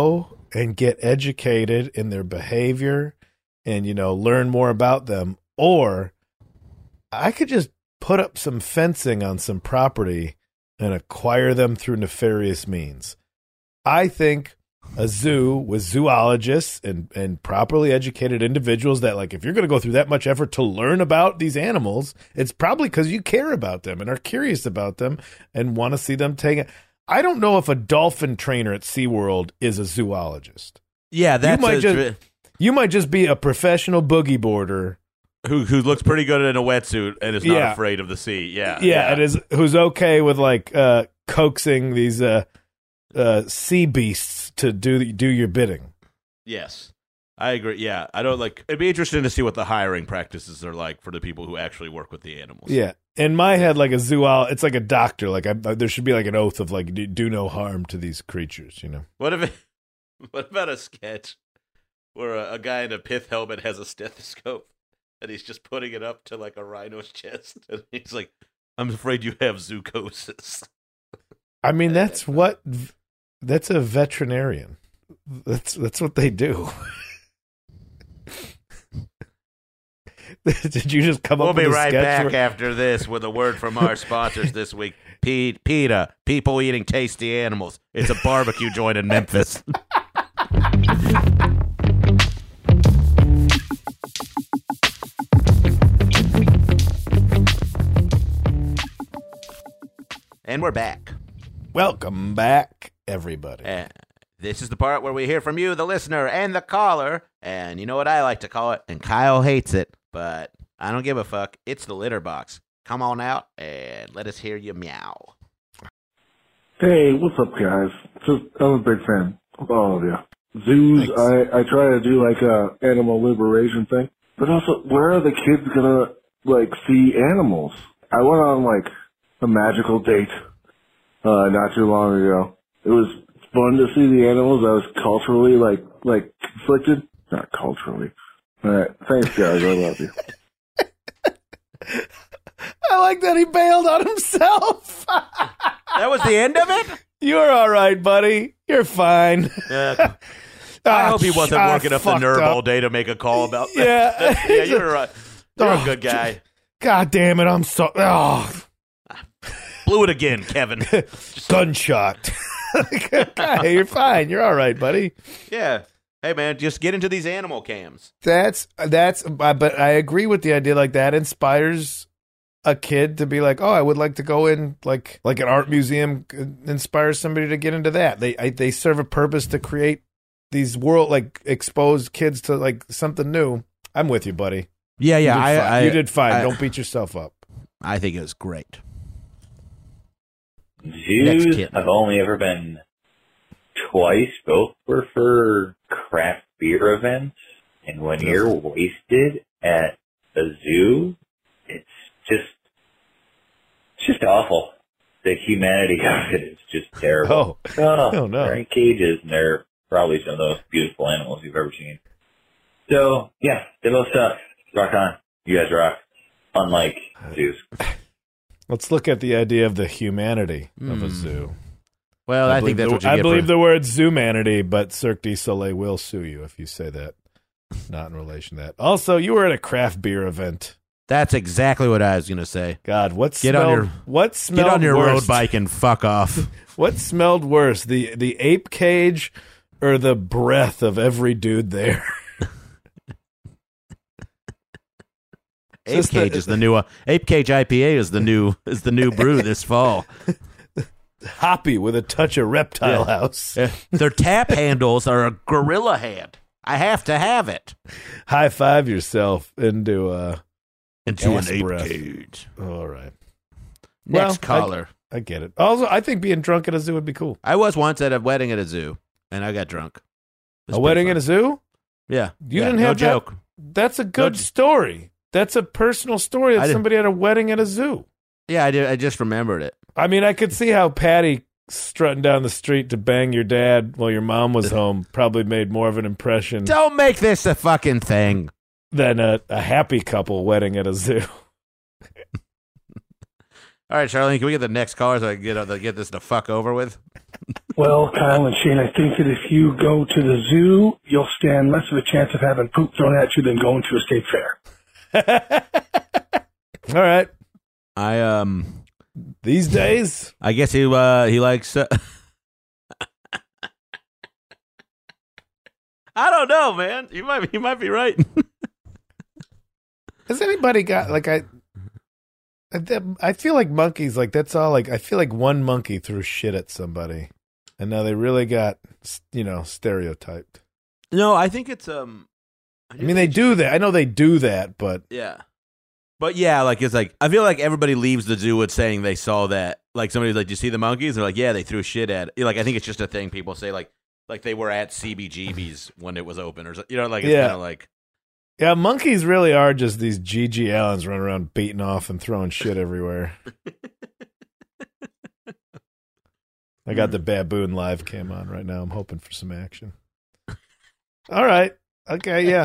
and get educated in their behavior and, learn more about them. Or I could just put up some fencing on some property and acquire them through nefarious means. I think a zoo with zoologists and properly educated individuals that, like, if you're going to go through that much effort to learn about these animals, it's probably because you care about them and are curious about them and want to see them taken. I don't know if a dolphin trainer at SeaWorld is a zoologist. Yeah, You might just be a professional boogie boarder who looks pretty good in a wetsuit and is not afraid of the sea. Yeah. And who's okay with like coaxing these sea beasts to do your bidding. Yes, I agree. Yeah, I don't like. It'd be interesting to see what the hiring practices are like for the people who actually work with the animals. Yeah, in my head, like a zoologist, it's like a doctor. Like there should be like an oath of like do no harm to these creatures. What about a sketch where a guy in a pith helmet has a stethoscope and he's just putting it up to like a rhino's chest and he's like, "I'm afraid you have zoocosis." I mean, that's a veterinarian. That's what they do. Did you just come up with a sketch? We'll be right back after this with a word from our sponsors this week. PETA, people eating tasty animals. It's a barbecue joint in Memphis. And we're back. Welcome back, everybody. This is the part where we hear from you, the listener, and the caller. And you know what I like to call it? And Kyle hates it, but I don't give a fuck. It's the litter box. Come on out and let us hear you meow. Hey, what's up, guys? I'm a big fan of all of you. Zoos, I try to do like a animal liberation thing, but also, where are the kids gonna like see animals? I went on like a magical date not too long ago. It was fun to see the animals. I was culturally like conflicted. Not culturally. All right, thanks, guys. I love you. I like that he bailed on himself. That was the end of it? You're all right, buddy. You're fine. I hope he wasn't working up the nerve all day to make a call about that. Yeah, you're right. You're a good guy. God damn it, I'm so... Blew it again, Kevin. Gunshot. Hey, you're fine. You're all right, buddy. Yeah. Hey, man, just get into these animal cams. But I agree with the idea. Like, that inspires a kid to be like, oh, I would like to go in, like an art museum inspires somebody to get into that. They serve a purpose to create these expose kids to like something new. I'm with you, buddy. Yeah, you did fine. Don't beat yourself up. I think it was great. Zoos, I've only ever been twice. Both were for craft beer events. And when you're wasted at a zoo, it's just awful. The humanity of it is just terrible. Oh no. They're in cages, and they're probably some of the most beautiful animals you've ever seen. So, yeah, they both suck. Rock on. You guys rock. Unlike zoos. Let's look at the idea of the humanity of a zoo. Well, I think that's what you get. I believe the word zoomanity, but Cirque du Soleil will sue you if you say that. Not in relation to that. Also, you were at a craft beer event. That's exactly what I was going to say. God, what get on your worst? road bike and fuck off. What smelled worse, the ape cage or the breath of every dude there? Ape Cage is the new Ape Cage IPA is the new brew this fall. Hoppy with a touch of Reptile House. Their tap handles are a gorilla hand. I have to have it. High five yourself into an ape breath. cage. All right. Next caller. I get it. Also, I think being drunk at a zoo would be cool. I was once at a wedding at a zoo, and I got drunk. A wedding at a zoo? Yeah. You didn't have joke. That's a good story. That's a personal story of somebody at a wedding at a zoo. Yeah, I did. I just remembered it. I mean, I could see how Patty strutting down the street to bang your dad while your mom was home probably made more of an impression. Don't make this a fucking thing. Than a happy couple wedding at a zoo. All right, Charlene, can we get the next caller so I can get this to fuck over with? Well, Kyle and Shane, I think that if you go to the zoo, you'll stand less of a chance of having poop thrown at you than going to a state fair. All right. These days, I guess he likes. I don't know, man. You might be right. has anybody got like I feel like monkeys like that's all like I feel like one monkey threw shit at somebody, and now they really got stereotyped. No, I think it's I mean, they do that. I know they do that, but yeah. But yeah, like it's like I feel like everybody leaves the zoo with saying they saw that. Like somebody's like, "Do you see the monkeys?" They're like, "Yeah, they threw shit at it." Like I think it's just a thing people say, like they were at CBGB's when it was open, or like it's kind of like. Yeah, monkeys really are just these G.G. Allens running around beating off and throwing shit everywhere. I got the baboon live cam on right now. I'm hoping for some action. All right. Okay. Yeah.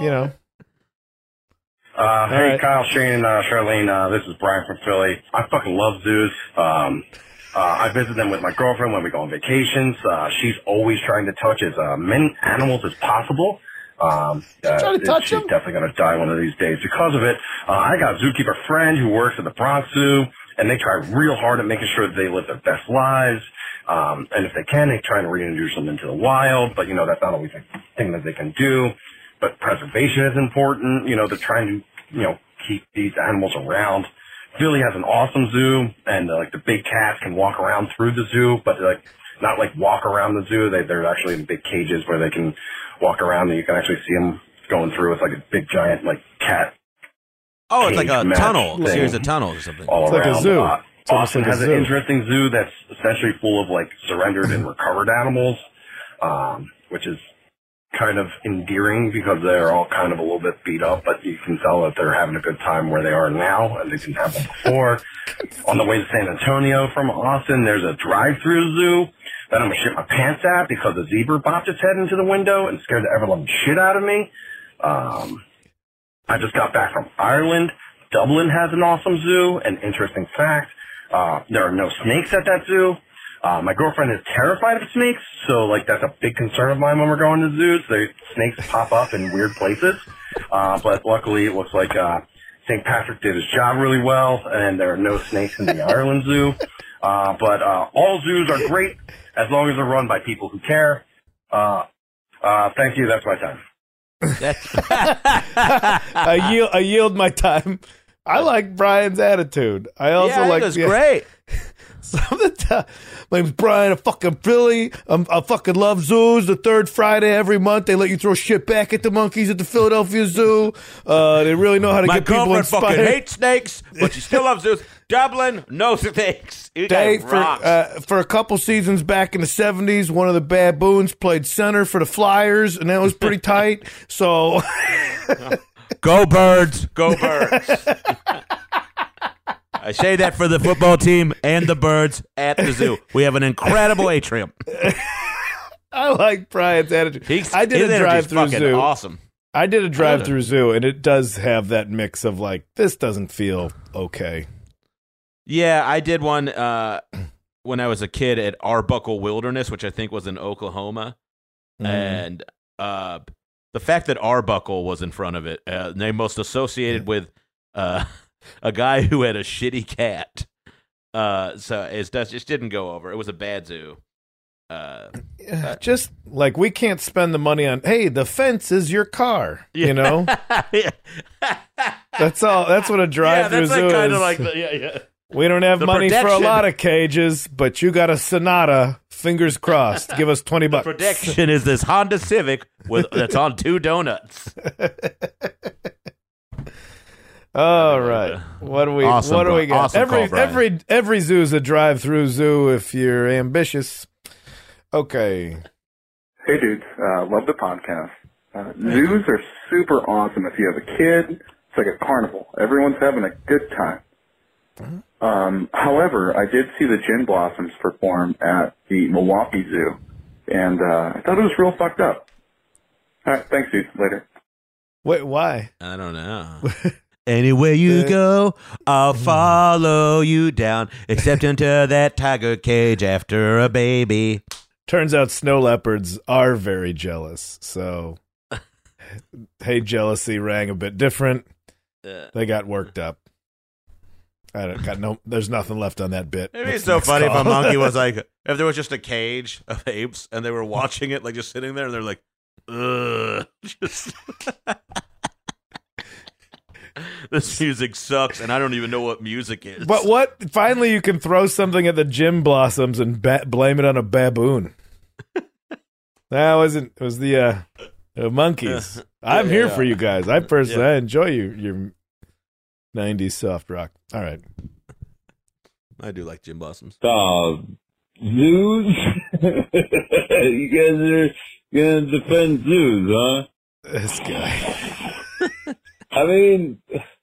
Hey, right. Kyle, Shane, Charlene, this is Brian from Philly. I fucking love zoos. I visit them with my girlfriend when we go on vacations. She's always trying to touch as many animals as possible. Trying to touch she's them? definitely going to die one of these days because of it. I got a zookeeper friend who works at the Bronx Zoo, and they try real hard at making sure that they live their best lives. And if they can, they try to reintroduce them into the wild, but, that's not always a thing that they can do. But preservation is important. They're trying to, keep these animals around. Philly has an awesome zoo, and the big cats can walk around through the zoo, but not walk around the zoo. They're actually in big cages where they can walk around, and you can actually see them going through. It's like a big giant cat. Oh, it's like a match tunnel, a thing series of tunnels or something. all It's like around. a zoo. It's almost Austin like a has an zoo. interesting zoo that's essentially full of surrendered and recovered animals, which is kind of endearing because they're all kind of a little bit beat up, but you can tell that they're having a good time where they are now, and they didn't have one before. On the way to San Antonio from Austin, there's a drive-through zoo that I'm going to shit my pants at because a zebra bopped its head into the window and scared the ever-loving shit out of me. I just got back from Ireland. Dublin has an awesome zoo. An interesting fact, there are no snakes at that zoo. My girlfriend is terrified of snakes, so that's a big concern of mine when we're going to zoos. Snakes pop up in weird places, but luckily it looks like St. Patrick did his job really well, and there are no snakes in the Ireland Zoo. But all zoos are great as long as they're run by people who care. Thank you. That's my time. I yield my time. I like Brian's attitude. I also like it's great. Some of the time, my name's Brian. I'm fucking Philly. I fucking love zoos. The third Friday every month, they let you throw shit back at the monkeys at the Philadelphia Zoo. They really know how to My get people girlfriend inspired. fucking hates snakes, but she still loves zoos. Dublin, no snakes. You They, guys rocks. for a couple seasons back in the 70s, one of the baboons played center for the Flyers, and that was pretty tight. So, Go Birds. Go Birds. I say that for the football team and the birds at the zoo. We have an incredible atrium. I like Brian's attitude. I did a drive-through zoo. Awesome. I did a drive-through zoo, and it does have that mix of this doesn't feel okay. Yeah, I did one when I was a kid at Arbuckle Wilderness, which I think was in Oklahoma. And the fact that Arbuckle was in front of it, they most associated with a guy who had a shitty cat. So it just didn't go over. It was a bad zoo. Just we can't spend the money on, hey, the fence is your car, That's all. That's what a drive-through zoo is. Kind of we don't have The money for a protection. lot of cages, but you got a Sonata. Fingers crossed. Give us $20. Protection is this Honda Civic that's on 2 donuts. All right. What do we Awesome, What do we bro. got? Awesome call, Brian. Every zoo's a drive-through zoo if you're ambitious. Okay. Hey, dudes. Love the podcast. Zoos are super awesome if you have a kid. It's like a carnival. Everyone's having a good time. However, I did see the Gin Blossoms perform at the Milwaukee Zoo, and I thought it was real fucked up. All right. Thanks, dude. Later. Wait, why? I don't know. Anywhere you go, I'll follow you down, except into that tiger cage after a baby. Turns out snow leopards are very jealous. So, hey, jealousy rang a bit different. They got worked up. There's nothing left on that bit. It'd be so funny if a monkey was like, if there was just a cage of apes and they were watching it, like just sitting there and they're like, ugh. Just this music sucks and I don't even know what music is. But what? Finally, you can throw something at the gym blossoms and blame it on a baboon. That wasn't. It was the monkeys. I'm here for you guys. I enjoy your 90s soft rock. All right. I do like Jim Blossoms. Zoos? You guys are going to defend zoos, huh? This guy. I mean,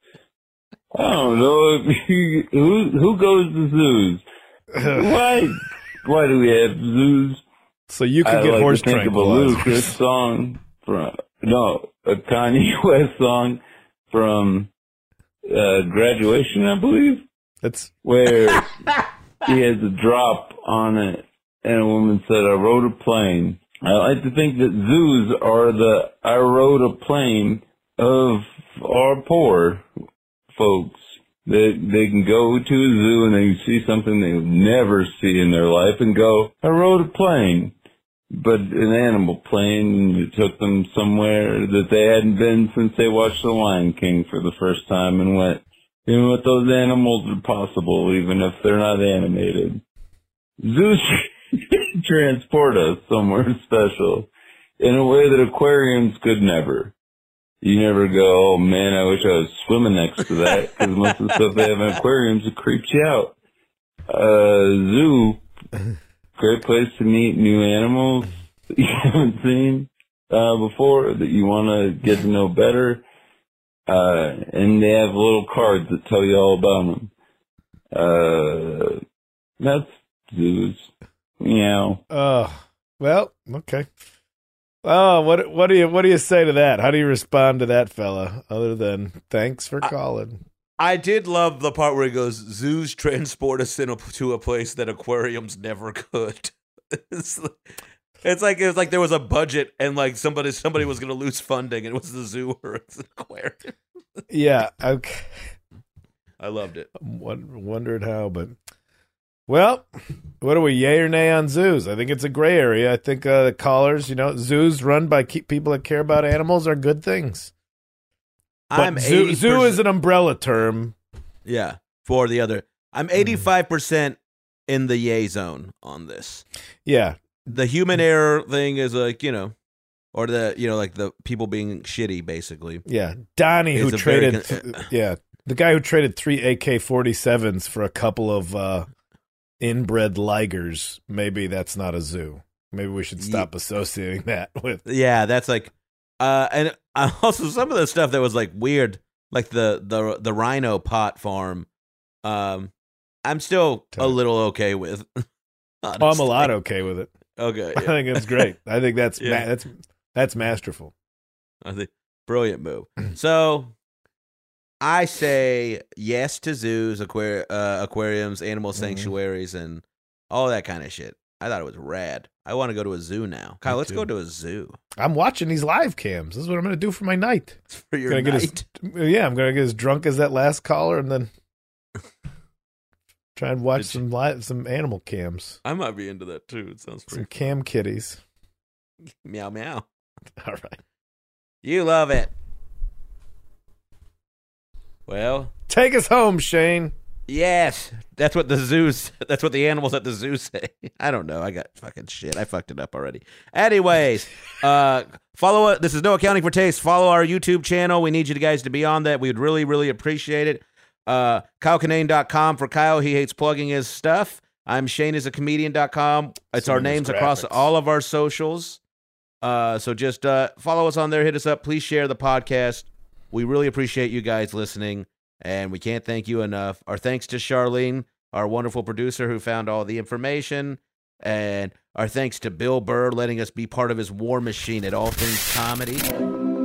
I don't know. Who goes to zoos? Why do we have zoos? So you could get horse think of a Ludacris song a Kanye West song from Graduation, I believe. That's where he has a drop on it, and a woman said, "I rode a plane." I like to think that zoos are the "I rode a plane" of our poor folks. They can go to a zoo and they can see something they would never see in their life and go, "I rode a plane." But an animal plane, and it took them somewhere that they hadn't been since they watched The Lion King for the first time and went, you know what, those animals are possible even if they're not animated. Zoos transport us somewhere special in a way that aquariums could never. You never go, oh man, I wish I was swimming next to that, because most of the stuff they have in aquariums, it creeps you out. Zoo, great place to meet new animals that you haven't seen before, that you want to get to know better. And they have little cards that tell you all about them. That's zoos. Meow. Well, okay. Oh, what do you say to that? How do you respond to that, fella? Other than thanks for calling. I did love the part where he goes, zoos transport us to a place that aquariums never could. It's like there was a budget and like somebody was going to lose funding and it was the zoo or it's an aquarium. Yeah, okay. I loved it. Wondered how, but well, what are we, yay or nay on zoos? I think it's a gray area. I think the callers, zoos run by people that care about animals are good things. But zoo is an umbrella term. Yeah, for the other. I'm 85% in the yay zone on this. Yeah. The human error thing is like, or the, like the people being shitty, basically. Yeah. Donnie, who traded, the guy who traded 3 AK-47s for a couple of inbred ligers, maybe that's not a zoo. Maybe we should stop associating that with. Yeah, that's like, and also some of the stuff that was like weird, like the rhino pot farm. I'm still a little okay with. Honestly. I'm a lot okay with it. Okay, I think it's great. I think that's that's masterful. I think brilliant move. So I say yes to zoos, aquariums, animal sanctuaries, and all that kind of shit. I thought it was rad. I want to go to a zoo now. Kyle, let's go to a zoo. I'm watching these live cams. This is what I'm going to do for my night. For your night? I'm going to get as drunk as that last caller and then try and watch some animal cams. I might be into that too. It sounds pretty some cam kitties. Meow, meow. All right. You love it. Well, take us home, Shane. Yes, that's what the animals at the zoo say. I don't know. I got fucking shit. I fucked it up already. Anyways, follow it. This is No Accounting for Taste. Follow our YouTube channel. We need you guys to be on that. We'd really, really appreciate it. KyleKinane.com for Kyle. He hates plugging his stuff. I'm ShaneIsAComedian.com. It's our names across all of our socials. So just follow us on there. Hit us up. Please share the podcast. We really appreciate you guys listening. And we can't thank you enough. Our thanks to Charlene, our wonderful producer who found all the information. And our thanks to Bill Burr letting us be part of his war machine at All Things Comedy.